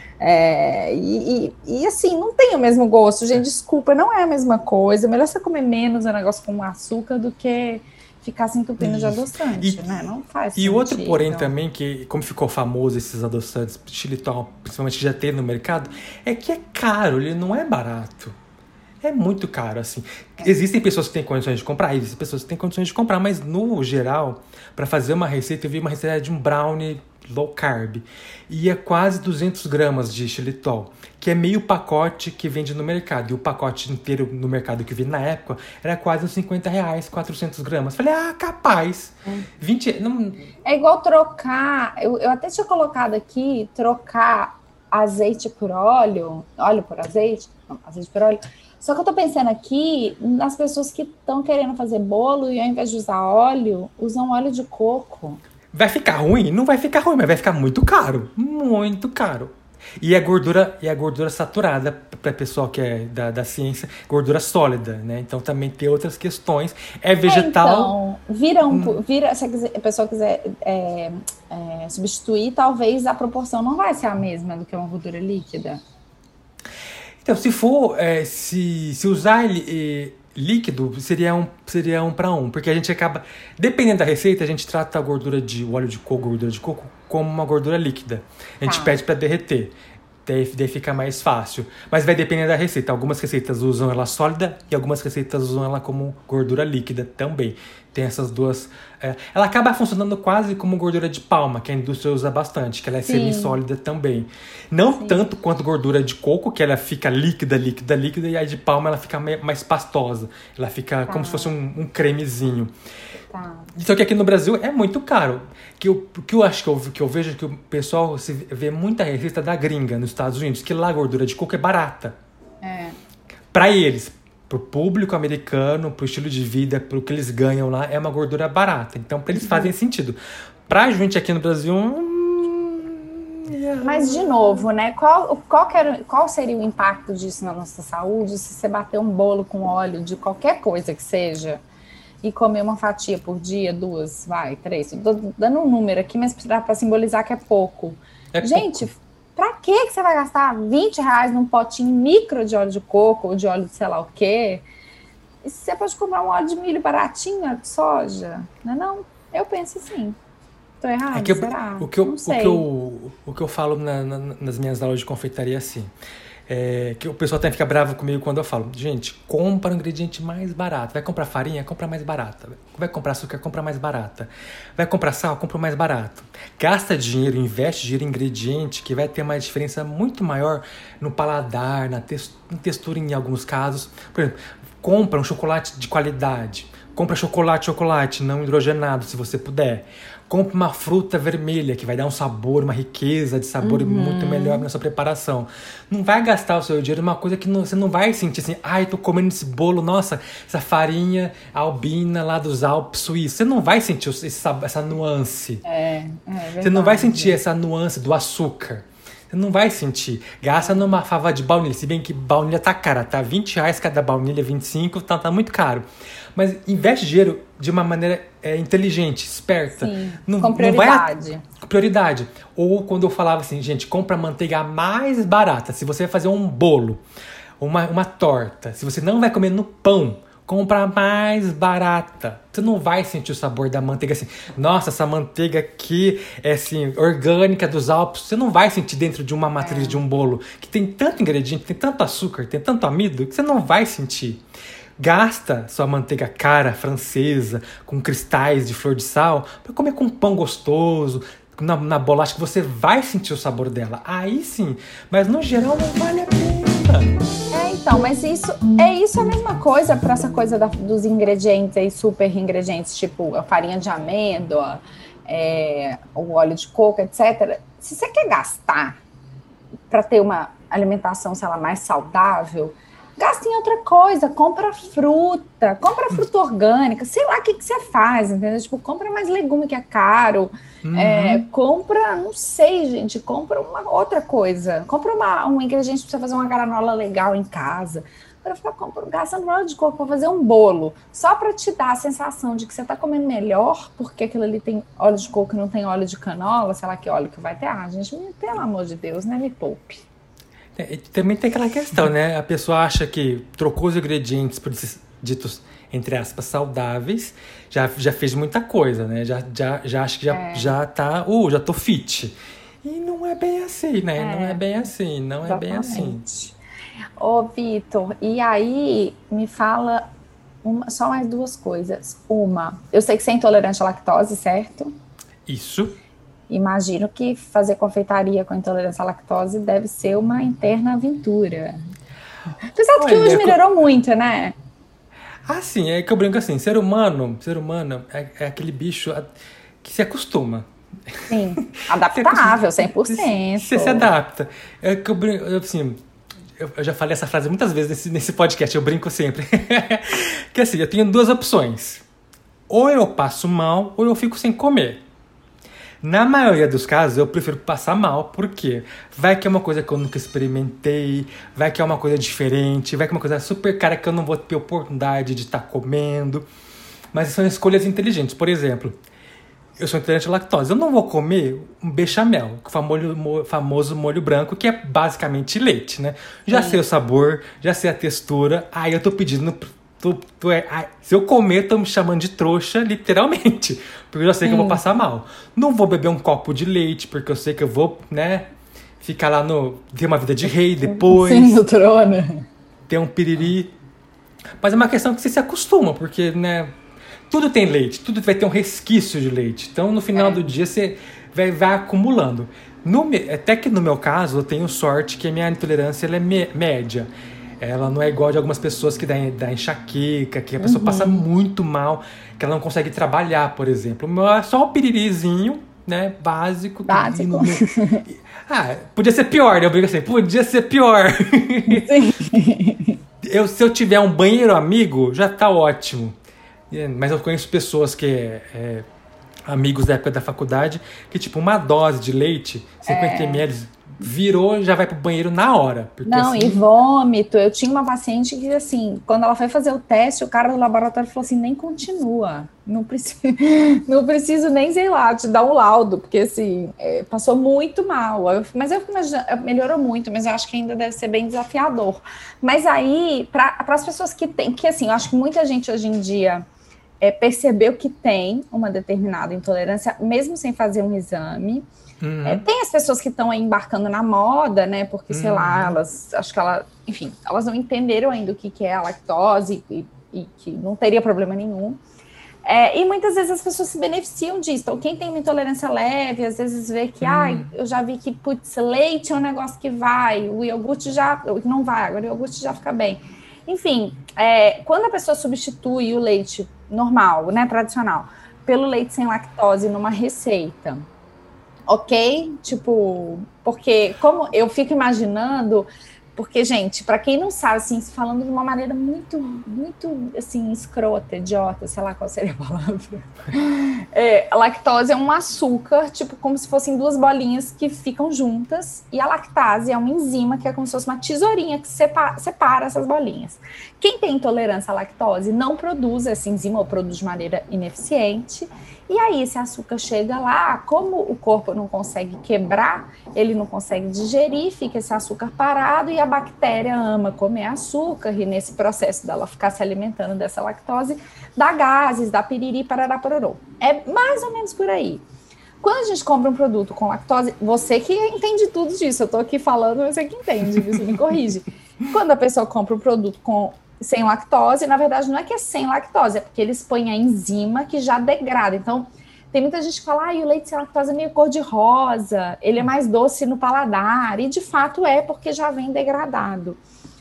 Speaker 1: E assim, não tem o mesmo gosto, gente, desculpa, não é a mesma coisa. Melhor você comer menos um negócio com açúcar do que ficar se entupindo de adoçante, né? Não faz sentido.
Speaker 2: E outro porém também, que como ficou famoso esses adoçantes, xilitol, principalmente que já tem no mercado, é que é caro, ele não é barato. É muito caro, assim. Existem pessoas que têm condições de comprar, existem pessoas que têm condições de comprar, mas no geral, para fazer uma receita, eu vi uma receita de um brownie low carb. E é quase 200 gramas de xilitol, que é meio pacote que vende no mercado. E o pacote inteiro no mercado que eu vi na época era quase uns R$50, 400 gramas. Falei, capaz. 20... Não...
Speaker 1: É igual trocar... Eu até tinha colocado aqui, trocar azeite por óleo por azeite, não, azeite por óleo. Só que eu tô pensando aqui nas pessoas que estão querendo fazer bolo e ao invés de usar óleo, usam óleo de coco.
Speaker 2: Vai ficar ruim? Não vai ficar ruim, mas vai ficar muito caro. Muito caro. E a gordura saturada, para pessoal que é da ciência, gordura sólida, né? Então também tem outras questões. É vegetal.
Speaker 1: Então, se a pessoa quiser substituir, talvez a proporção não vai ser a mesma do que uma gordura líquida.
Speaker 2: Então, se for, se usar ele líquido, seria um para um, porque a gente acaba, dependendo da receita, a gente trata a o óleo de coco, gordura de coco, como uma gordura líquida. A gente pede para derreter, daí fica mais fácil. Mas vai depender da receita. Algumas receitas usam ela sólida e algumas receitas usam ela como gordura líquida também. Tem essas duas... ela acaba funcionando quase como gordura de palma, que a indústria usa bastante, que ela é semi-sólida também. Não tanto quanto gordura de coco, que ela fica líquida, e a de palma ela fica mais pastosa. Ela fica como se fosse um cremezinho. Só que aqui no Brasil é muito caro. Que eu acho que eu vejo que o pessoal vê muita receita da gringa nos Estados Unidos, que lá a gordura de coco é barata. Para eles, pro público americano, pro estilo de vida, pro que eles ganham lá, é uma gordura barata. Então, para eles fazem sentido. Pra gente aqui no Brasil...
Speaker 1: Mas, de novo, né? Qual seria o impacto disso na nossa saúde se você bater um bolo com óleo de qualquer coisa que seja e comer uma fatia por dia, 2, 3? Tô dando um número aqui, mas para simbolizar que é pouco. Gente... pouco. Pra que você vai gastar R$20 num potinho micro de óleo de coco ou de óleo de sei lá o quê? E você pode comprar um óleo de milho baratinho, óleo de soja, não é não? Eu penso assim. Tô errado, será?
Speaker 2: O que eu falo nas minhas aulas de confeitaria é assim, que o pessoal até fica bravo comigo quando eu falo, gente, compra um ingrediente mais barato. Vai comprar farinha? Compra mais barata. Vai comprar açúcar? Compra mais barata. Vai comprar sal? Compra mais barato. Gasta dinheiro, investe dinheiro em ingrediente que vai ter uma diferença muito maior no paladar, na textura em alguns casos. Por exemplo, compra um chocolate de qualidade. Compra chocolate não hidrogenado, se você puder. Compre uma fruta vermelha, que vai dar um sabor, uma riqueza de sabor muito melhor na sua preparação. Não vai gastar o seu dinheiro numa coisa que você não vai sentir assim, ai, tô comendo esse bolo, nossa, essa farinha albina lá dos Alpes suíços. Você não vai sentir essa nuance.
Speaker 1: É verdade.
Speaker 2: Você não vai sentir essa nuance do açúcar. Você não vai sentir. Gasta numa fava de baunilha. Se bem que baunilha tá cara, tá? R$20 cada baunilha, 25, tá muito caro. Mas investe dinheiro de uma maneira inteligente, esperta.
Speaker 1: Sim,
Speaker 2: não,
Speaker 1: com prioridade.
Speaker 2: Com prioridade. Ou quando eu falava assim, gente, compra a manteiga mais barata. Se você vai fazer um bolo, uma torta, se você não vai comer no pão, compra a mais barata. Você não vai sentir o sabor da manteiga assim. Nossa, essa manteiga aqui é assim, orgânica dos Alpes. Você não vai sentir dentro de uma matriz de um bolo que tem tanto ingrediente, tem tanto açúcar, tem tanto amido, que você não vai sentir. Gasta sua manteiga cara, francesa, com cristais de flor de sal, para comer com pão gostoso, na bolacha, que você vai sentir o sabor dela. Aí sim, mas no geral não vale a pena.
Speaker 1: Então, mas isso a mesma coisa para essa coisa dos ingredientes aí, super ingredientes, tipo a farinha de amêndoa, o óleo de coco, etc. Se você quer gastar para ter uma alimentação, sei lá, mais saudável, gasta em outra coisa, compra fruta orgânica, sei lá o que você faz, entendeu? Tipo, compra mais legume que é caro, compra, não sei, gente, compra uma outra coisa, compra um ingrediente para você fazer uma granola legal em casa, para ficar gastando óleo de coco para fazer um bolo, só para te dar a sensação de que você está comendo melhor, porque aquilo ali tem óleo de coco e não tem óleo de canola, sei lá que óleo que vai ter. Gente, pelo amor de Deus, né, me poupe.
Speaker 2: Também tem aquela questão, né? A pessoa acha que trocou os ingredientes por esses ditos, entre aspas, saudáveis, já fez muita coisa, né? Já acha que já tá, já tô fit. E não é bem assim, né? Não é bem assim, não é bem assim.
Speaker 1: Ô, Vitor, e aí me fala só mais duas coisas. Uma, eu sei que você é intolerante à lactose, certo?
Speaker 2: Isso.
Speaker 1: Imagino que fazer confeitaria com intolerância à lactose deve ser uma interna aventura. Apesar de que hoje melhorou muito, né?
Speaker 2: Ah, sim, é que eu brinco assim, ser humano é aquele bicho que se acostuma.
Speaker 1: Sim, adaptável, 100%.
Speaker 2: Você se adapta. É que eu brinco, assim, eu já falei essa frase muitas vezes nesse podcast, eu brinco sempre. Que assim, eu tenho duas opções. Ou eu passo mal, ou eu fico sem comer. Na maioria dos casos, eu prefiro passar mal, porque vai que é uma coisa que eu nunca experimentei, vai que é uma coisa diferente, vai que é uma coisa super cara que eu não vou ter oportunidade de estar comendo. Mas são escolhas inteligentes. Por exemplo, eu sou intolerante à lactose. Eu não vou comer um bechamel, o famoso molho branco, que é basicamente leite, né? Já sei o sabor, já sei a textura, aí eu tô pedindo... se eu comer, estão me chamando de trouxa, literalmente. Porque eu já sei que eu vou passar mal. Não vou beber um copo de leite, porque eu sei que eu vou, né, ficar lá ter uma vida de rei depois.
Speaker 1: Sim, no trono.
Speaker 2: Ter um piriri. Mas é uma questão que você se acostuma, porque, né, tudo tem leite, tudo vai ter um resquício de leite. Então, no final do dia, você vai acumulando. Até que no meu caso, eu tenho sorte que a minha intolerância ela é média. Ela não é igual de algumas pessoas que dá enxaqueca, que a pessoa passa muito mal, que ela não consegue trabalhar, por exemplo. O meu é só um piririzinho, né, básico. Podia ser pior, né? Eu brinco assim, podia ser pior. Se eu tiver um banheiro amigo, já tá ótimo. Mas eu conheço pessoas que amigos da época da faculdade, que tipo, uma dose de leite, 50 ml... virou, já vai pro banheiro na hora.
Speaker 1: Não, assim... e vômito. Eu tinha uma paciente que, assim, quando ela foi fazer o teste, o cara do laboratório falou assim, nem continua. Não preciso nem, sei lá, te dar um laudo, porque, assim, passou muito mal. Mas eu fico imaginando, melhorou muito, mas eu acho que ainda deve ser bem desafiador. Mas aí, para as pessoas que tem, que, assim, eu acho que muita gente hoje em dia percebeu que tem uma determinada intolerância, mesmo sem fazer um exame. Tem as pessoas que estão aí embarcando na moda, né? Porque, sei lá, elas não entenderam ainda o que é a lactose e que não teria problema nenhum. E muitas vezes as pessoas se beneficiam disso. Então, quem tem uma intolerância leve, às vezes vê que, eu já vi que, leite é um negócio que vai, o iogurte já não vai, agora o iogurte já fica bem. Enfim, quando a pessoa substitui o leite normal, né, tradicional, pelo leite sem lactose numa receita, ok? Tipo, porque como eu fico imaginando, porque, gente, para quem não sabe, assim, falando de uma maneira muito, muito, assim, escrota, idiota, sei lá qual seria a palavra. A lactose é um açúcar, tipo, como se fossem duas bolinhas que ficam juntas, e a lactase é uma enzima que é como se fosse uma tesourinha que separa essas bolinhas. Quem tem intolerância à lactose não produz essa enzima ou produz de maneira ineficiente, e aí esse açúcar chega lá, como o corpo não consegue quebrar, ele não consegue digerir, fica esse açúcar parado e a bactéria ama comer açúcar, e nesse processo dela ficar se alimentando dessa lactose, dá gases, dá piriri, parará, pororô. É mais ou menos por aí. Quando a gente compra um produto com lactose, você que entende tudo disso, eu tô aqui falando, você que entende, você me corrige. Quando a pessoa compra um produto sem lactose, na verdade não é que é sem lactose, é porque eles põem a enzima que já degrada. Então, tem muita gente que fala, o leite sem lactose é meio cor-de-rosa, ele é mais doce no paladar, e de fato é, porque já vem degradado.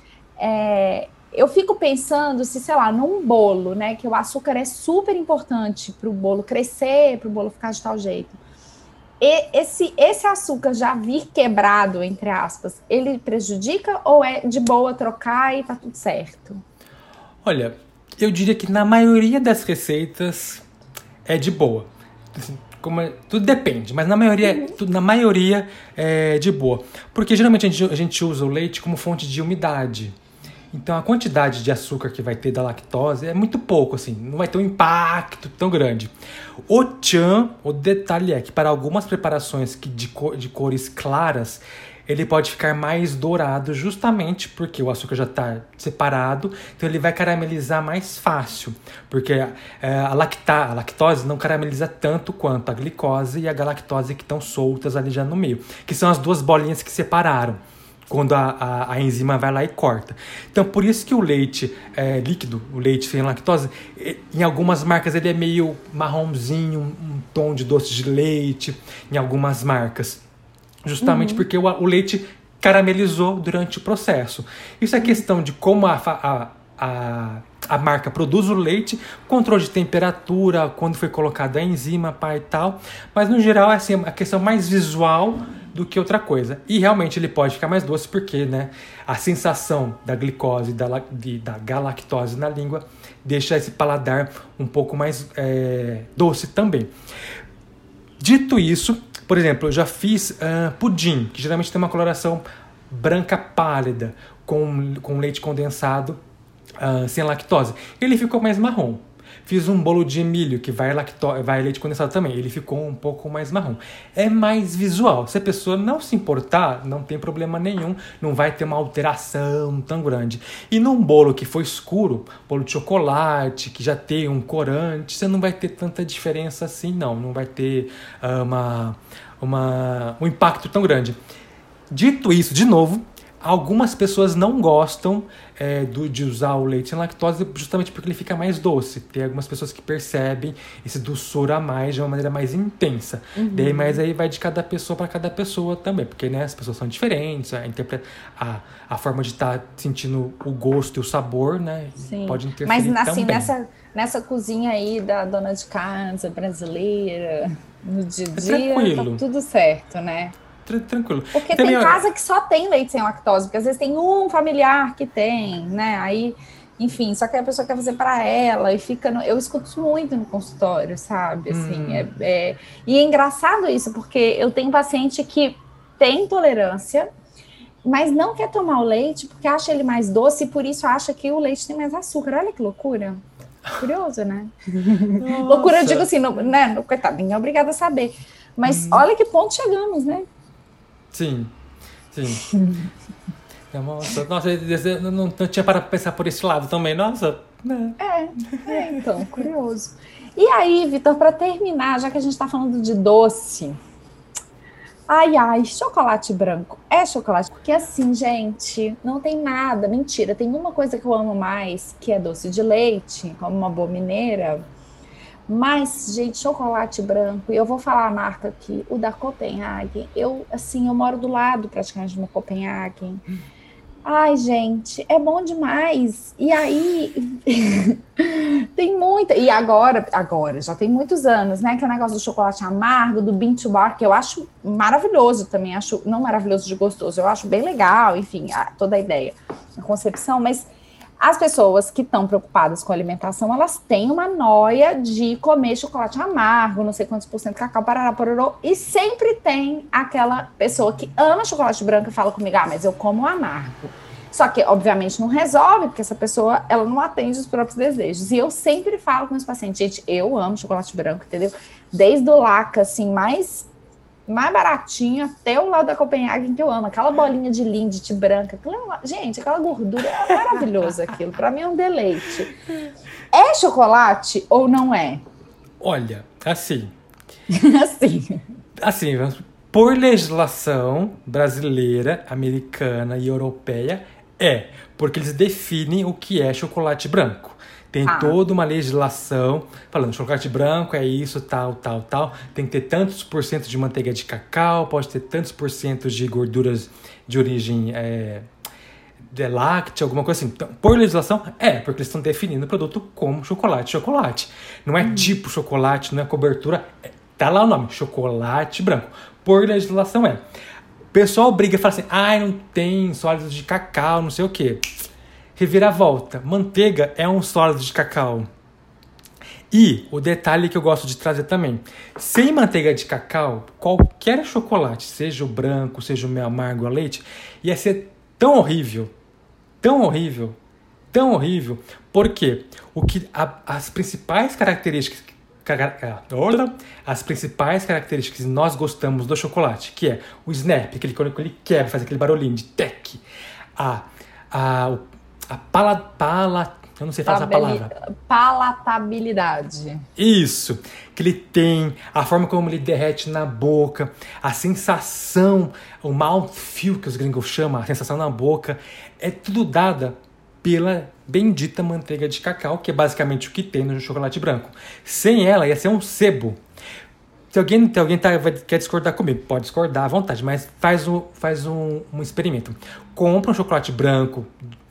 Speaker 1: Eu fico pensando se, sei lá, num bolo, né, que o açúcar é super importante para o bolo crescer, para o bolo ficar de tal jeito. E esse açúcar já vir quebrado, entre aspas, ele prejudica ou é de boa trocar e tá tudo certo?
Speaker 2: Olha, eu diria que na maioria das receitas é de boa. Tudo depende, mas na maioria é de boa. Porque geralmente a gente usa o leite como fonte de umidade. Então a quantidade de açúcar que vai ter da lactose é muito pouco, assim, não vai ter um impacto tão grande. O detalhe é que para algumas preparações de cores claras, ele pode ficar mais dourado justamente porque o açúcar já está separado, então ele vai caramelizar mais fácil, porque a lactose não carameliza tanto quanto a glicose e a galactose que estão soltas ali já no meio, que são as duas bolinhas que separaram quando a enzima vai lá e corta. Então, por isso que o leite líquido, o leite sem lactose, em algumas marcas ele é meio marronzinho, um tom de doce de leite, em algumas marcas. Justamente porque o leite caramelizou durante o processo. Isso é questão de como a marca produz o leite, controle de temperatura, quando foi colocada a enzima, e tal. Mas, no geral, é assim, a questão mais visual do que outra coisa. E, realmente, ele pode ficar mais doce porque, né, a sensação da glicose e da galactose na língua deixa esse paladar um pouco mais doce também. Dito isso, por exemplo, eu já fiz pudim, que geralmente tem uma coloração branca pálida, com leite condensado sem lactose. Ele ficou mais marrom. Fiz um bolo de milho, que vai leite condensado também. Ele ficou um pouco mais marrom. É mais visual. Se a pessoa não se importar, não tem problema nenhum. Não vai ter uma alteração tão grande. E num bolo que for escuro, bolo de chocolate, que já tem um corante, você não vai ter tanta diferença assim, não. Não vai ter um impacto tão grande. Dito isso, de novo, algumas pessoas não gostam de usar o leite sem lactose justamente porque ele fica mais doce. Tem algumas pessoas que percebem esse doçor a mais de uma maneira mais intensa. Mas aí vai de cada pessoa para cada pessoa também, porque, né, as pessoas são diferentes, a forma de estar sentindo o gosto e o sabor, né, pode interferir. Mas assim,
Speaker 1: nessa cozinha aí da dona de casa brasileira, no dia a dia, tá tudo certo, né?
Speaker 2: Tranquilo.
Speaker 1: Porque tem casa que só tem leite sem lactose, porque às vezes tem um familiar que tem, né? Aí, enfim, só que a pessoa quer fazer para ela e fica... Eu escuto isso muito no consultório, sabe? Assim, E é engraçado isso, porque eu tenho paciente que tem intolerância, mas não quer tomar o leite porque acha ele mais doce e por isso acha que o leite tem mais açúcar. Olha que loucura. Curioso, né? Loucura, eu digo assim, né? Coitado, ninguém é obrigado a saber. Mas olha que ponto chegamos, né?
Speaker 2: Sim. Nossa, eu não tinha parado para pensar por esse lado também. Nossa.
Speaker 1: Então, curioso. E aí, Vitor, para terminar, já que a gente está falando de doce, chocolate branco é chocolate? Porque assim, gente, não tem nada, mentira, tem uma coisa que eu amo mais, que é doce de leite, como uma boa mineira. Mas, gente, chocolate branco, e eu vou falar a marca aqui, o da Copenhagen, eu moro do lado praticamente de uma Copenhagen. Ai, gente, é bom demais. E aí, tem muita. E agora, já tem muitos anos, né? Que é o negócio do chocolate amargo, do Bean to Bar, que eu acho maravilhoso também. Acho, não maravilhoso de gostoso, eu acho bem legal, enfim, toda a ideia, a concepção, mas as pessoas que estão preocupadas com a alimentação, elas têm uma noia de comer chocolate amargo, não sei quantos por cento cacau, parará, pororô, e sempre tem aquela pessoa que ama chocolate branco e fala comigo, mas eu como amargo. Só que, obviamente, não resolve, porque essa pessoa, ela não atende os próprios desejos. E eu sempre falo com os pacientes, gente, eu amo chocolate branco, entendeu? Desde o laca, assim, mais baratinho até o lado da Copenhagen, que eu amo. Aquela bolinha de Lindt branca. Gente, aquela gordura é maravilhosa aquilo. Para mim é um deleite. É chocolate ou não é?
Speaker 2: Olha, assim...
Speaker 1: Assim.
Speaker 2: Assim, por legislação brasileira, americana e europeia, porque eles definem o que é chocolate branco. Tem toda uma legislação falando chocolate branco é isso, tal. Tem que ter tantos por cento de manteiga de cacau, pode ter tantos por cento de gorduras de origem de láctea, alguma coisa assim. Então, por legislação, porque eles estão definindo o produto como chocolate. Não é tipo chocolate, não é cobertura, tá lá o nome, chocolate branco. Por legislação O pessoal briga e fala assim, não tem sólidos de cacau, não sei o quê. Reviravolta, manteiga é um sólido de cacau. E o detalhe que eu gosto de trazer também, sem manteiga de cacau, qualquer chocolate, seja o branco, seja o meio amargo, a leite, ia ser tão horrível, porque as principais características que nós gostamos do chocolate, que é o snap, aquele quando ele quebra, faz aquele barulhinho de tec, eu não sei falar essa palavra.
Speaker 1: Palatabilidade.
Speaker 2: Isso, que ele tem, a forma como ele derrete na boca, a sensação, o mouthfeel que os gringos chamam, a sensação na boca, é tudo dada pela bendita manteiga de cacau, que é basicamente o que tem no chocolate branco. Sem ela, ia ser um sebo. Se alguém quer discordar comigo, pode discordar à vontade, mas faz um experimento. Compra um chocolate branco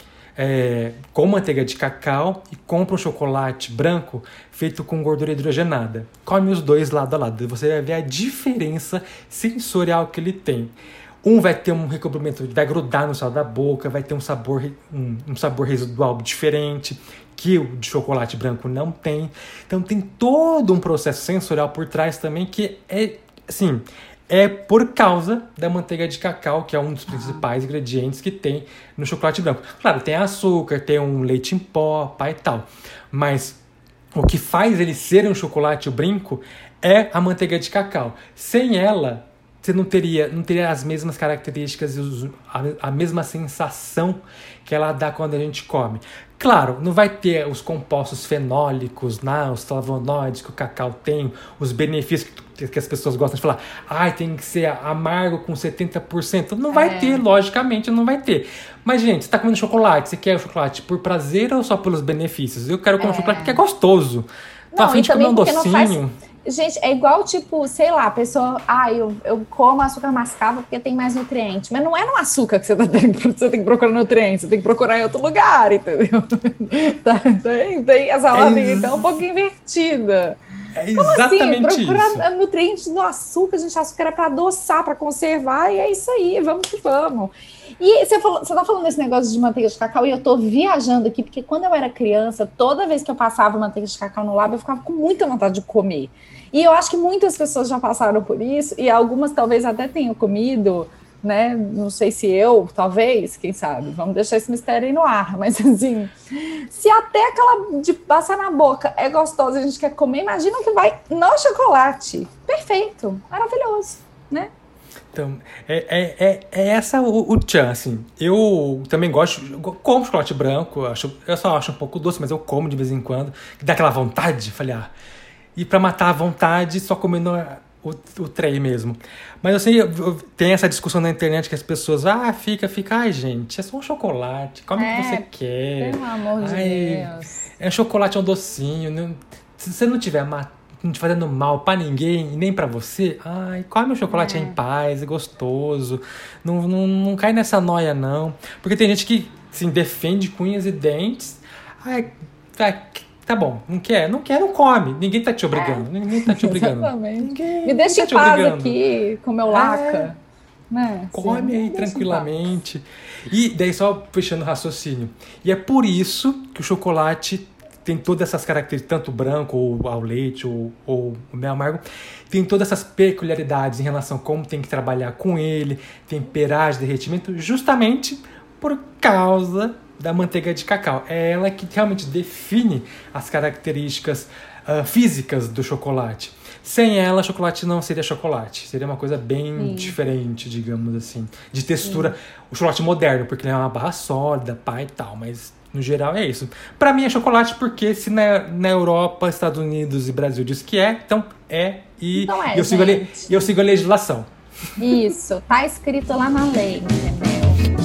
Speaker 2: com manteiga de cacau e compra um chocolate branco feito com gordura hidrogenada. Come os dois lado a lado. Você vai ver a diferença sensorial que ele tem. Um vai ter um recobrimento, vai grudar no céu da boca, vai ter um sabor residual diferente, que o de chocolate branco não tem. Então tem todo um processo sensorial por trás também que é por causa da manteiga de cacau, que é um dos principais ingredientes que tem no chocolate branco. Claro, tem açúcar, tem um leite em pó, e tal. Mas o que faz ele ser um chocolate branco é a manteiga de cacau. Sem ela, você não teria as mesmas características e a mesma sensação que ela dá quando a gente come. Claro, não vai ter os compostos fenólicos, os flavonoides que o cacau tem, os benefícios que as pessoas gostam de falar. Tem que ser amargo com 70%. Não vai ter, logicamente, não vai ter. Mas, gente, você está comendo chocolate, você quer o chocolate por prazer ou só pelos benefícios? Eu quero comer chocolate porque é gostoso. Tô a fim de comer um docinho.
Speaker 1: Gente, é igual, tipo, sei lá, a pessoa... eu como açúcar mascavo porque tem mais nutriente. Mas não é no açúcar que você tem que procurar nutrientes. Você tem que procurar em outro lugar, entendeu? Tem essa ordem, então, um pouco invertida.
Speaker 2: É exatamente
Speaker 1: isso. Procurar nutrientes no açúcar, gente. Açúcar é para adoçar, para conservar. E é isso aí, vamos que vamos. E você tá falando desse negócio de manteiga de cacau e eu tô viajando aqui, porque quando eu era criança, toda vez que eu passava manteiga de cacau no lábio, eu ficava com muita vontade de comer. E eu acho que muitas pessoas já passaram por isso, e algumas talvez até tenham comido, né? Não sei se talvez, quem sabe? Vamos deixar esse mistério aí no ar. Mas assim, se até aquela de passar na boca é gostosa e a gente quer comer, imagina que vai no chocolate. Perfeito, maravilhoso, né?
Speaker 2: Então, essa o tchan, assim. Eu também como chocolate branco, eu só acho um pouco doce, mas eu como de vez em quando, que dá aquela vontade, falei, e pra matar a vontade, só comendo o trem mesmo. Mas eu sei, tem essa discussão na internet que as pessoas, fica, gente, é só um chocolate, come o que você quer.
Speaker 1: Pelo amor de Deus.
Speaker 2: Chocolate é um docinho, se você não tiver não te fazendo mal pra ninguém, nem pra você, ai, come o chocolate em paz, é gostoso. Não cai nessa noia, não. Porque tem gente que, assim, defende com unhas e dentes. Ai, tá bom, não quer, não come. Ninguém tá te obrigando. Ninguém tá te obrigando.
Speaker 1: Exatamente. Me deixa em paz aqui com o meu laca. Né?
Speaker 2: Come aí tranquilamente. E daí só fechando o raciocínio. E é por isso que o chocolate tem todas essas características, tanto o branco, ou ao leite, ou o mel amargo, tem todas essas peculiaridades em relação a como tem que trabalhar com ele, temperagem, derretimento, justamente por causa da manteiga de cacau. É ela que realmente define as características físicas do chocolate. Sem ela, chocolate não seria chocolate. Seria uma coisa bem diferente, digamos assim. De textura. O chocolate moderno, porque ele é uma barra sólida, pá e tal. Mas, no geral, é isso. Pra mim é chocolate porque se na Europa, Estados Unidos e Brasil diz que é, então é. E
Speaker 1: então
Speaker 2: eu sigo a legislação.
Speaker 1: Isso. Tá escrito lá na lei, entendeu?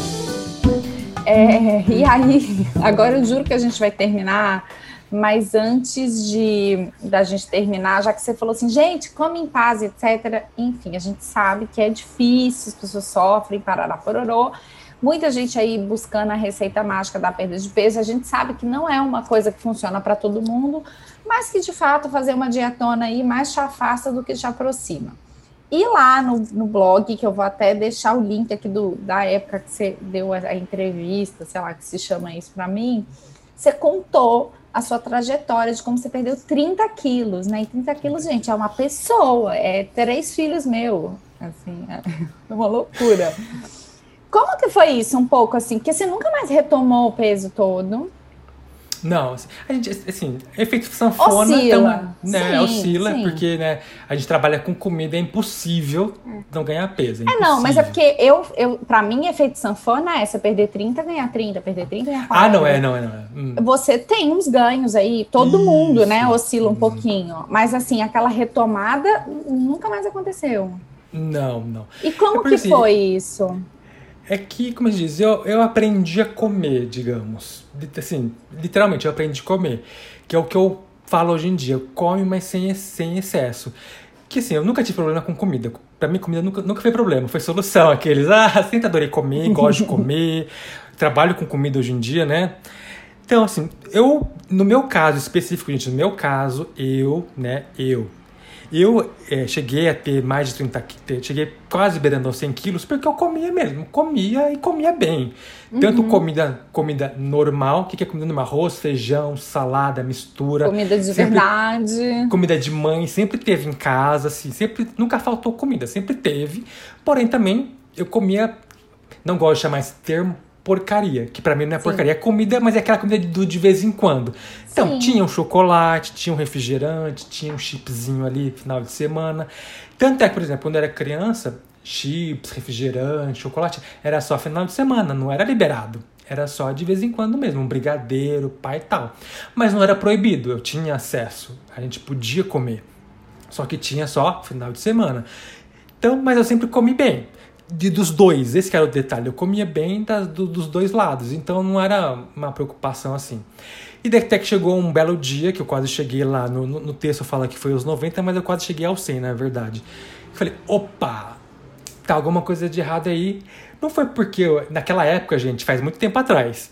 Speaker 1: E aí, agora eu juro que a gente vai terminar... Mas antes da gente terminar, já que você falou assim, gente, come em paz, etc. Enfim, a gente sabe que é difícil, as pessoas sofrem, parará, pororô. Muita gente aí buscando a receita mágica da perda de peso. A gente sabe que não é uma coisa que funciona para todo mundo, mas que, de fato, fazer uma dietona aí mais te afasta do que te aproxima. E lá no blog, que eu vou até deixar o link aqui da época que você deu a entrevista, sei lá, que se chama isso para mim, você contou a sua trajetória de como você perdeu 30 quilos, né? E 30 quilos, gente, é uma pessoa, é 3 filhos meus, assim, é uma loucura. Como que foi isso, um pouco, assim? Porque você nunca mais retomou o peso todo.
Speaker 2: Não, a gente, assim, efeito sanfona oscila,
Speaker 1: sim.
Speaker 2: Porque, né, a gente trabalha com comida, é impossível não ganhar peso.
Speaker 1: Não, mas é porque pra mim, efeito sanfona é você perder 30, ganhar 30, perder 30, ganhar 40.
Speaker 2: Não é.
Speaker 1: Você tem uns ganhos aí, todo mundo, né, oscila um pouquinho. Mas, assim, aquela retomada nunca mais aconteceu.
Speaker 2: Não.
Speaker 1: E como que foi isso?
Speaker 2: É que, como se diz, eu aprendi a comer, digamos. Assim, literalmente, eu aprendi a comer. Que é o que eu falo hoje em dia. Eu como, mas sem excesso. Que assim, eu nunca tive problema com comida. Pra mim, comida nunca foi problema. Foi solução. Aqueles, sempre adorei comer, gosto de comer. Trabalho com comida hoje em dia, né? Então, assim, no meu caso específico, gente, eu cheguei a ter mais de 30 quilos, cheguei quase beirando aos 100 quilos, porque eu comia mesmo, comia e comia bem. Tanto comida normal, o que é comida normal? Arroz, feijão, salada, mistura.
Speaker 1: Comida de verdade.
Speaker 2: Comida de mãe, sempre teve em casa, assim, nunca faltou comida, sempre teve. Porém, também, eu comia, não gosto de chamar esse termo, porcaria, que pra mim não é porcaria, é comida, mas é aquela comida de vez em quando. Então, tinha um chocolate, tinha um refrigerante, tinha um chipzinho ali, final de semana. Tanto é que, por exemplo, quando eu era criança, chips, refrigerante, chocolate, era só final de semana, não era liberado. Era só de vez em quando mesmo, um brigadeiro, pá e tal. Mas não era proibido, eu tinha acesso, a gente podia comer. Só que tinha só final de semana. Então, mas eu sempre comi bem. Dos dois, esse que era o detalhe. Eu comia bem dos dois lados, então não era uma preocupação assim. E daí até que chegou um belo dia, que eu quase cheguei lá, no texto fala que foi aos 90, mas eu quase cheguei aos 100, na verdade. Eu falei, opa, tá alguma coisa de errado aí. Não foi porque, naquela época, gente, faz muito tempo atrás,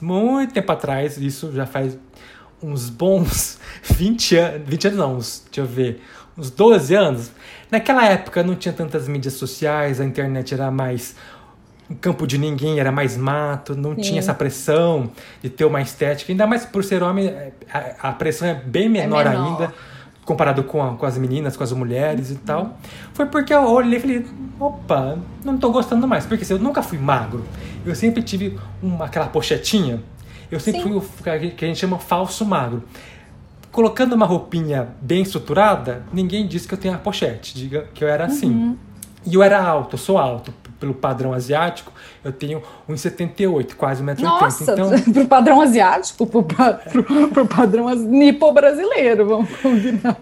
Speaker 2: isso já faz uns bons 20 anos não, deixa eu ver, uns 12 anos. Naquela época não tinha tantas mídias sociais, a internet era mais um campo de ninguém, era mais mato, não tinha essa pressão de ter uma estética. Ainda mais por ser homem, a pressão é bem menor ainda, comparado com as meninas, com as mulheres e tal. Foi porque eu olhei e falei, opa, não tô gostando mais. Porque assim, eu nunca fui magro, eu sempre tive aquela pochetinha, eu sempre fui o que a gente chama falso magro. Colocando uma roupinha bem estruturada, ninguém disse que eu tenho a pochete, diga que eu era assim. E eu era alto, eu sou alto. Pelo padrão asiático, eu tenho 1,78, quase 1,80 m.
Speaker 1: Nossa,
Speaker 2: então,
Speaker 1: pro padrão asiático, pro padrão nipo-brasileiro, vamos combinar.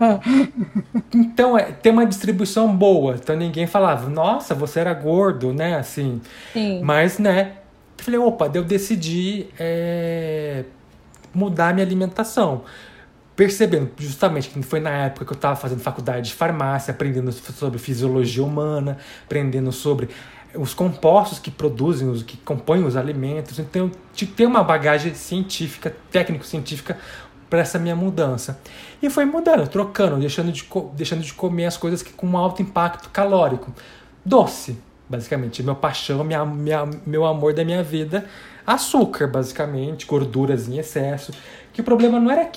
Speaker 2: Então, tem uma distribuição boa. Então, ninguém falava, nossa, você era gordo, né, assim.
Speaker 1: Sim.
Speaker 2: Mas, né, eu falei, opa, eu decidi mudar minha alimentação. percebendo justamente que foi na época que eu estava fazendo faculdade de farmácia, aprendendo sobre fisiologia humana, aprendendo sobre os compostos que produzem, que compõem os alimentos. Então, eu tinha que ter uma bagagem científica, técnico-científica, para essa minha mudança. E foi mudando, trocando, deixando de comer as coisas com um alto impacto calórico. Doce, basicamente. Meu paixão, meu amor da minha vida. Açúcar, basicamente, gorduras em excesso. Que o problema não era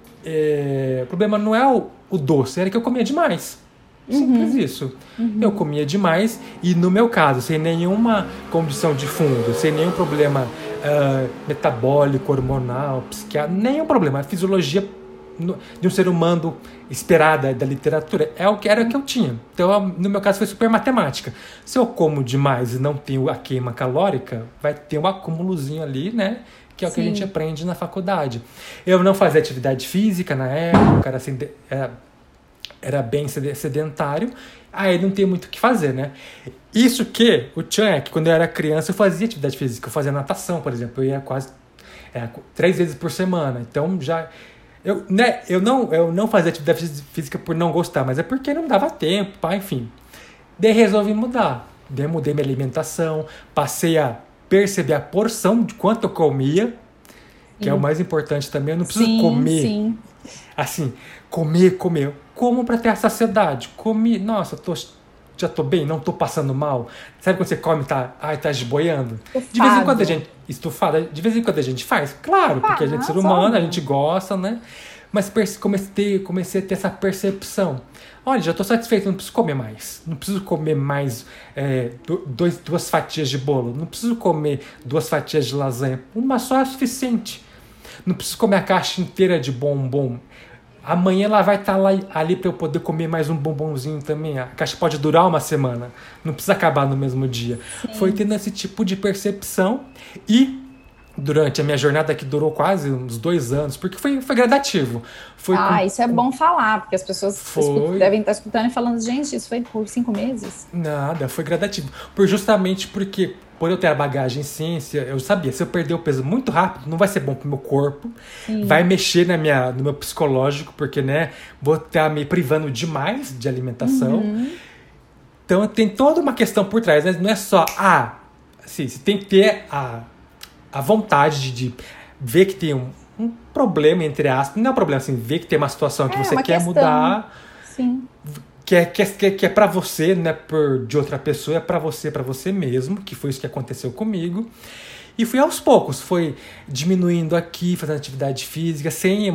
Speaker 2: o problema não é o doce, era que eu comia demais. Simples isso. Eu comia demais e, no meu caso, sem nenhuma condição de fundo, sem nenhum problema metabólico, hormonal, psiquiátrico, nenhum problema. A fisiologia de um ser humano esperada da literatura era o que eu tinha. Então, no meu caso, foi super matemática. Se eu como demais e não tenho a queima calórica, vai ter um acúmulozinho ali, né? Que é o que a gente aprende na faculdade. Eu não fazia atividade física na época, era bem sedentário, aí não tem muito o que fazer, né? Isso que o tchan é que quando eu era criança eu fazia atividade física, eu fazia natação, por exemplo, eu ia quase 3 vezes por semana, então já... Eu não fazia atividade física por não gostar, mas é porque não dava tempo, enfim. Daí resolvi mudar, daí mudei minha alimentação, passei a perceber a porção de quanto eu comia, que é o mais importante também, eu não preciso comer, assim, comer, como pra ter a saciedade. Comi, nossa, já tô bem, não tô passando mal. Sabe quando você come e tá esboiando? De vez em quando a gente... Estufada, de vez em quando a gente faz. Claro, porque a gente é ser humano, a gente gosta, né? Mas comecei a ter essa percepção. Olha, já tô satisfeito, não preciso comer mais. Não preciso comer mais 2 fatias de bolo. Não preciso comer 2 fatias de lasanha. Uma só é suficiente. Não preciso comer a caixa inteira de bombom. Amanhã ela vai estar ali para eu poder comer mais um bombonzinho também. A caixa pode durar uma semana. Não precisa acabar no mesmo dia. Foi tendo esse tipo de percepção. E durante a minha jornada, que durou quase uns 2 anos, porque foi gradativo.
Speaker 1: Isso é bom falar, porque as pessoas devem estar escutando e falando, gente, isso foi por 5 meses?
Speaker 2: Nada, foi gradativo. Justamente porque, por eu ter a bagagem em ciência, eu sabia, se eu perder o peso muito rápido, não vai ser bom pro meu corpo, vai mexer no meu psicológico, porque, né, vou estar me privando demais de alimentação. Então, tem toda uma questão por trás, né? Não é só, assim, você tem que ter a vontade de ver que tem um problema, entre aspas, não é um problema, assim, ver que tem uma situação que você quer mudar, que é pra você, né, de outra pessoa, é pra você mesmo, que foi isso que aconteceu comigo. E fui aos poucos, foi diminuindo aqui, fazendo atividade física, sem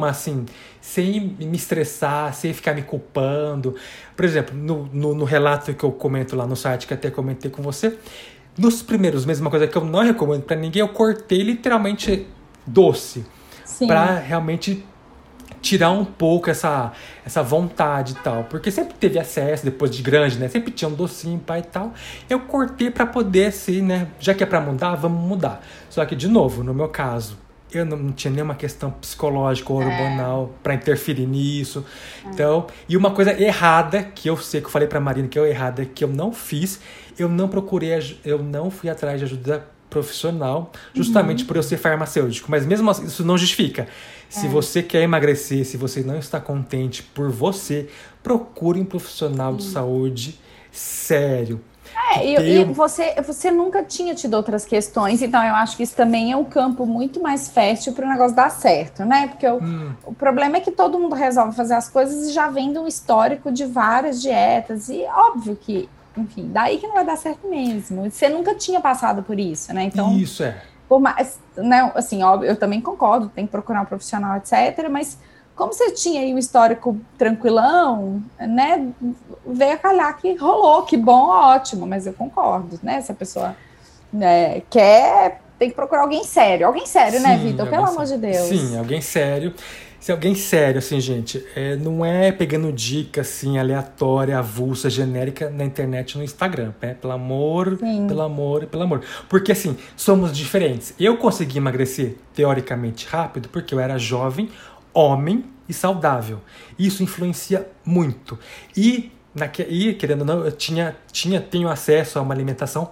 Speaker 2: me estressar, sem ficar me culpando. Por exemplo, no relato que eu comento lá no site, que até comentei com você, nos primeiros meses, uma coisa que eu não recomendo pra ninguém, eu cortei literalmente doce. Pra realmente tirar um pouco essa vontade e tal. Porque sempre teve acesso, depois de grande, né? Sempre tinha um docinho, pai e tal. Eu cortei pra poder, assim, né? Já que é pra mudar, vamos mudar. Só que, de novo, no meu caso, eu não tinha nenhuma questão psicológica ou hormonal pra interferir nisso. Então, e uma coisa errada, que eu sei, que eu falei pra Marina que é errada, que eu não fiz, eu não fui atrás de ajuda profissional, justamente por eu ser farmacêutico. Mas mesmo assim, isso não justifica. Se você quer emagrecer, se você não está contente por você, procure um profissional de saúde sério.
Speaker 1: E você nunca tinha tido outras questões, então eu acho que isso também é um campo muito mais fértil para o negócio dar certo, né? Porque o problema é que todo mundo resolve fazer as coisas e já vem de um histórico de várias dietas, e óbvio que, enfim, daí que não vai dar certo mesmo. Você nunca tinha passado por isso, né? Então,
Speaker 2: isso é.
Speaker 1: Por mais, né, assim, óbvio, eu também concordo, tem que procurar um profissional, etc., mas como você tinha aí um histórico tranquilão, né, veio a calhar que rolou, que bom, ótimo, mas eu concordo, né, se a pessoa quer, tem que procurar alguém sério, né, Vitor, pelo amor de Deus.
Speaker 2: Sim, alguém sério. Se alguém sério, assim, gente, não é pegando dica, assim, aleatória, avulsa, genérica na internet, no Instagram, né? Pelo amor. Porque, assim, somos diferentes. Eu consegui emagrecer, teoricamente, rápido, porque eu era jovem, homem e saudável. Isso influencia muito. E querendo ou não, eu tenho acesso a uma alimentação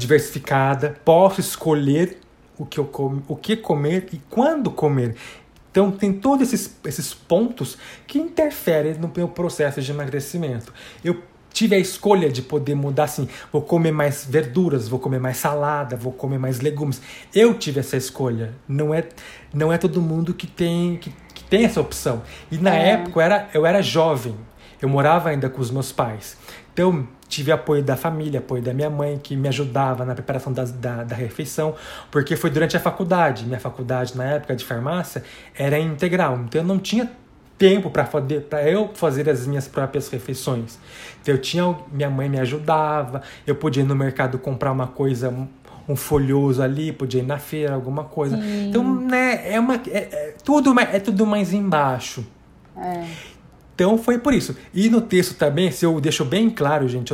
Speaker 2: diversificada, posso escolher o que comer e quando comer. Então, tem todos esses pontos que interferem no meu processo de emagrecimento. Eu tive a escolha de poder mudar, assim, vou comer mais verduras, vou comer mais salada, vou comer mais legumes. Eu tive essa escolha. Não é todo mundo que tem essa opção. E na época eu era jovem. Eu morava ainda com os meus pais. Então, tive apoio da família, apoio da minha mãe, que me ajudava na preparação da refeição, porque foi durante a faculdade. Minha faculdade, na época de farmácia, era integral. Então, eu não tinha tempo para eu fazer as minhas próprias refeições. Então, minha mãe me ajudava, eu podia ir no mercado comprar uma coisa, um folhoso ali, podia ir na feira, alguma coisa. Sim. Então, né, tudo mais embaixo. Então, foi por isso. E no texto também, se eu deixo bem claro, gente, eu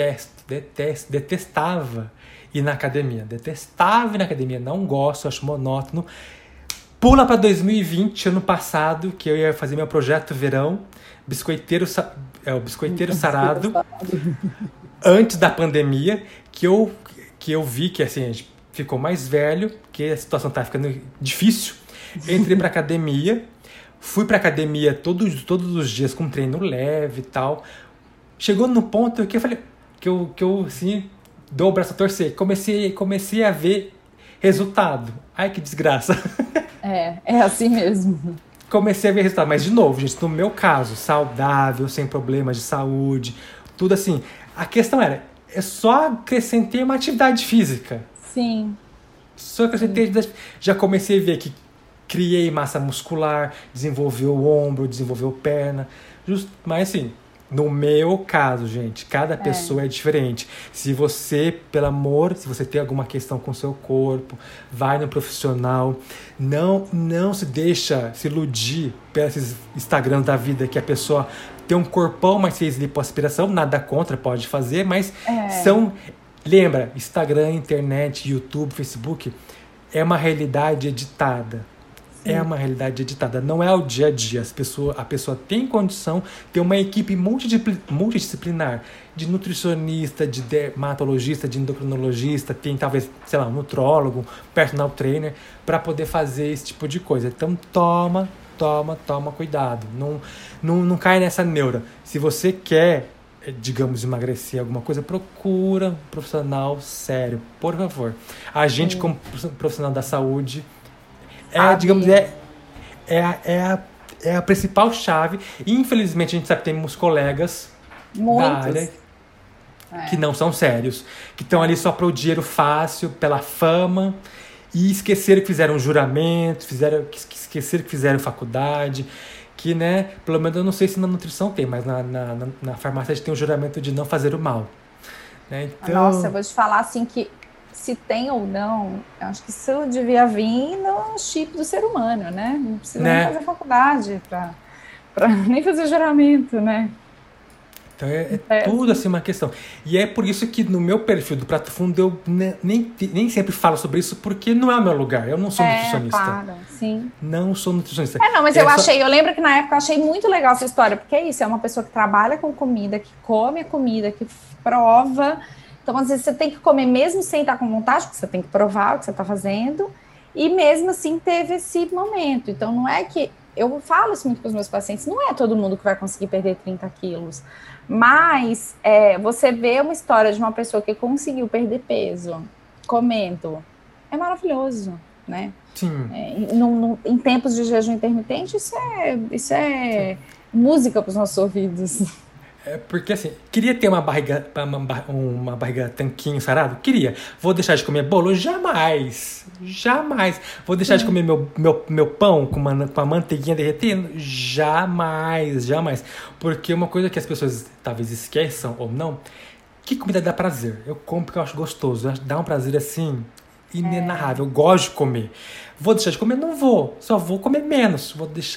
Speaker 2: detestava ir na academia. Detestava ir na academia, não gosto, acho monótono. Pula para 2020, ano passado, que eu ia fazer meu projeto verão, biscoiteiro sarado, antes da pandemia, que eu vi que assim, a gente ficou mais velho, que a situação tá ficando difícil. Entrei pra academia, fui pra academia todos os dias com treino leve e tal. Chegou no ponto que eu falei, que eu assim, dou o braço a torcer. Comecei a ver resultado. Ai, que desgraça.
Speaker 1: É assim mesmo.
Speaker 2: Comecei a ver resultado, mas de novo, gente, no meu caso, saudável, sem problemas de saúde, tudo assim. A questão eu só acrescentei uma atividade física.
Speaker 1: Sim.
Speaker 2: Só acrescentei, já comecei a ver que criei massa muscular, desenvolveu o ombro, desenvolveu perna, mas assim, no meu caso, gente, cada pessoa é diferente. Se você tem alguma questão com o seu corpo, vai no profissional. Não se deixa se iludir pelos Instagram da vida que a pessoa tem um corpão, mas fez lipoaspiração. Nada contra, pode fazer, mas lembra, Instagram, internet, YouTube, Facebook é uma realidade editada. É uma realidade editada, não é o dia a dia. A pessoa tem condição, tem uma equipe multidisciplinar de nutricionista, de dermatologista, de endocrinologista, tem talvez, sei lá, um nutrólogo, personal trainer, para poder fazer esse tipo de coisa. Então toma cuidado, não cai nessa neura. Se você quer, digamos, emagrecer alguma coisa, procura um profissional sério, por favor. A gente, como profissional da saúde, digamos, é a principal chave. E, infelizmente, a gente sabe que temos colegas da área que não são sérios, que estão ali só pro dinheiro fácil, pela fama, e esqueceram que fizeram juramento, esqueceram que fizeram faculdade, que, né, pelo menos eu não sei se na nutrição tem, mas na farmácia a gente tem o juramento de não fazer o mal. Né? Então...
Speaker 1: Nossa, eu vou te falar assim que se tem ou não, eu acho que isso devia vir no chip do ser humano, né? Não precisa nem fazer faculdade para nem fazer juramento, né?
Speaker 2: Então tudo assim uma questão. E é por isso que no meu perfil do Prato Fundo eu nem sempre falo sobre isso, porque não é o meu lugar. Eu não sou nutricionista.
Speaker 1: Claro, sim.
Speaker 2: Não sou nutricionista.
Speaker 1: Não, mas eu lembro que na época eu achei muito legal essa história, porque é isso, é uma pessoa que trabalha com comida, que come a comida, que prova. Então, às vezes, você tem que comer mesmo sem estar com vontade, porque você tem que provar o que você está fazendo, e mesmo assim teve esse momento. Então, não é que... Eu falo isso muito com os meus pacientes, não é todo mundo que vai conseguir perder 30 quilos, mas você vê uma história de uma pessoa que conseguiu perder peso comendo, é maravilhoso, né?
Speaker 2: Sim.
Speaker 1: Em tempos de jejum intermitente, isso é música para os nossos ouvidos.
Speaker 2: Porque assim, queria ter uma barriga tanquinho sarado? Queria. Vou deixar de comer bolo? Jamais. Vou deixar de comer meu pão com a manteiguinha derretendo? Jamais. Porque uma coisa que as pessoas talvez esqueçam ou não, que comida dá prazer. Eu como porque eu acho gostoso. Dá um prazer assim, inenarrável. Eu gosto de comer. Vou deixar de comer? Não vou. Só vou comer menos.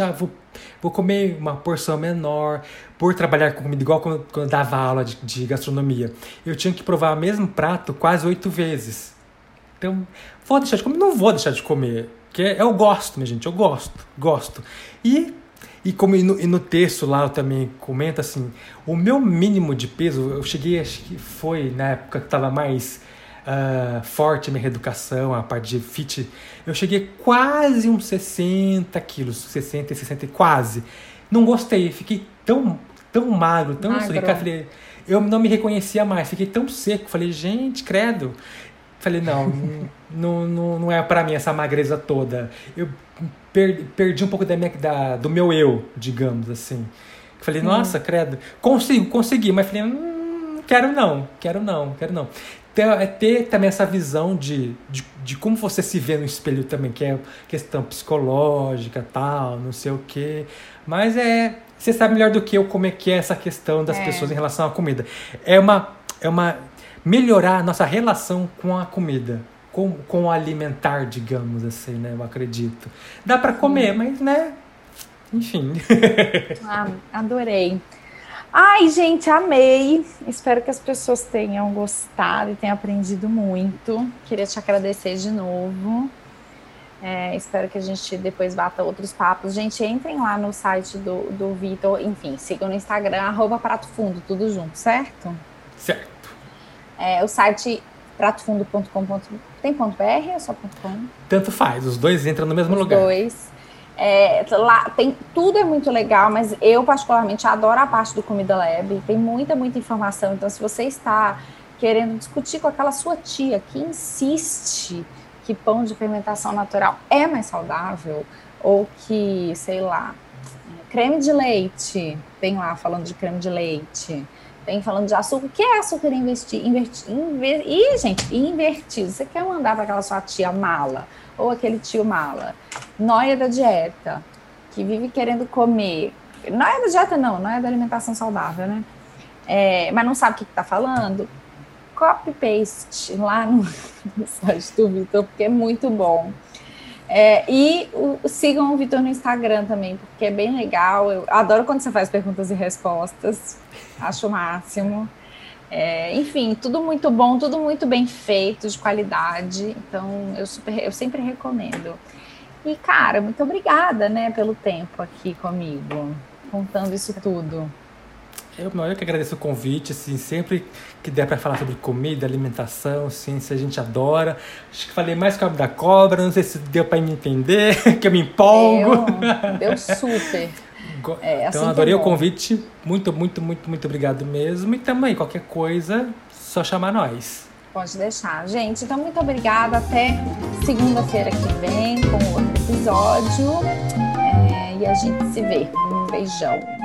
Speaker 2: Vou comer uma porção menor. Por trabalhar com comida, igual quando eu dava aula de gastronomia. Eu tinha que provar o mesmo prato quase 8 vezes. Então, vou deixar de comer? Não vou deixar de comer. Porque eu gosto, minha gente. Eu gosto. E no texto lá eu também comento assim, o meu mínimo de peso, eu cheguei, acho que foi na época que estava mais forte a minha reeducação, a parte de fit. Eu cheguei quase uns 60 quilos, 60 e 60 quase. Não gostei, fiquei tão magro, tão suricado. Falei, eu não me reconhecia mais, fiquei tão seco. Falei, gente, credo. Falei, não é pra mim essa magreza toda. Eu perdi um pouco do meu eu, digamos assim. Falei, nossa, credo. Consegui, mas falei, quero não. Ter também essa visão de como você se vê no espelho também, que é questão psicológica, tal, não sei o quê. Mas você sabe melhor do que eu como é que é essa questão das pessoas em relação à comida. É uma melhorar a nossa relação com a comida, com o alimentar, digamos assim, né? Eu acredito. Dá pra comer, mas, né? Enfim.
Speaker 1: Adorei. Ai, gente, amei. Espero que as pessoas tenham gostado e tenham aprendido muito. Queria te agradecer de novo. Espero que a gente depois bata outros papos. Gente, entrem lá no site do Vitor. Enfim, sigam no Instagram, @pratofundo, tudo junto, certo?
Speaker 2: Certo.
Speaker 1: O site pratofundo.com.br. Tem .br ou só .com?
Speaker 2: Tanto faz, os dois entram no mesmo lugar.
Speaker 1: Os dois. Lá tudo é muito legal, mas eu particularmente adoro a parte do Comida Lab. Tem muita informação. Então, se você está querendo discutir com aquela sua tia que insiste que pão de fermentação natural é mais saudável, ou que, sei lá, creme de leite, tem lá falando de creme de leite, tem falando de açúcar. O que é açúcar invertido? Você quer mandar para aquela sua tia mala, ou aquele tio mala, nóia da dieta, que vive querendo comer. Nóia da dieta não, nóia da alimentação saudável, né? Mas não sabe o que está falando? Copy-paste lá no site do Vitor, porque é muito bom. Sigam o Vitor no Instagram também, porque é bem legal. Eu adoro quando você faz perguntas e respostas. Acho o máximo. Enfim, tudo muito bom, tudo muito bem feito, de qualidade. Então, eu sempre recomendo. E, cara, muito obrigada, né, pelo tempo aqui comigo, contando isso tudo.
Speaker 2: Eu que agradeço o convite, assim, sempre que der para falar sobre comida, alimentação, ciência, a gente adora. Acho que falei mais que o da cobra, não sei se deu para me entender, que eu me empolgo.
Speaker 1: Deu super.
Speaker 2: Então, adorei o convite, muito obrigado mesmo. E também, qualquer coisa, só chamar nós.
Speaker 1: Pode deixar, gente. Então, muito obrigada. Até segunda-feira que vem com outro episódio. E a gente se vê. Um beijão.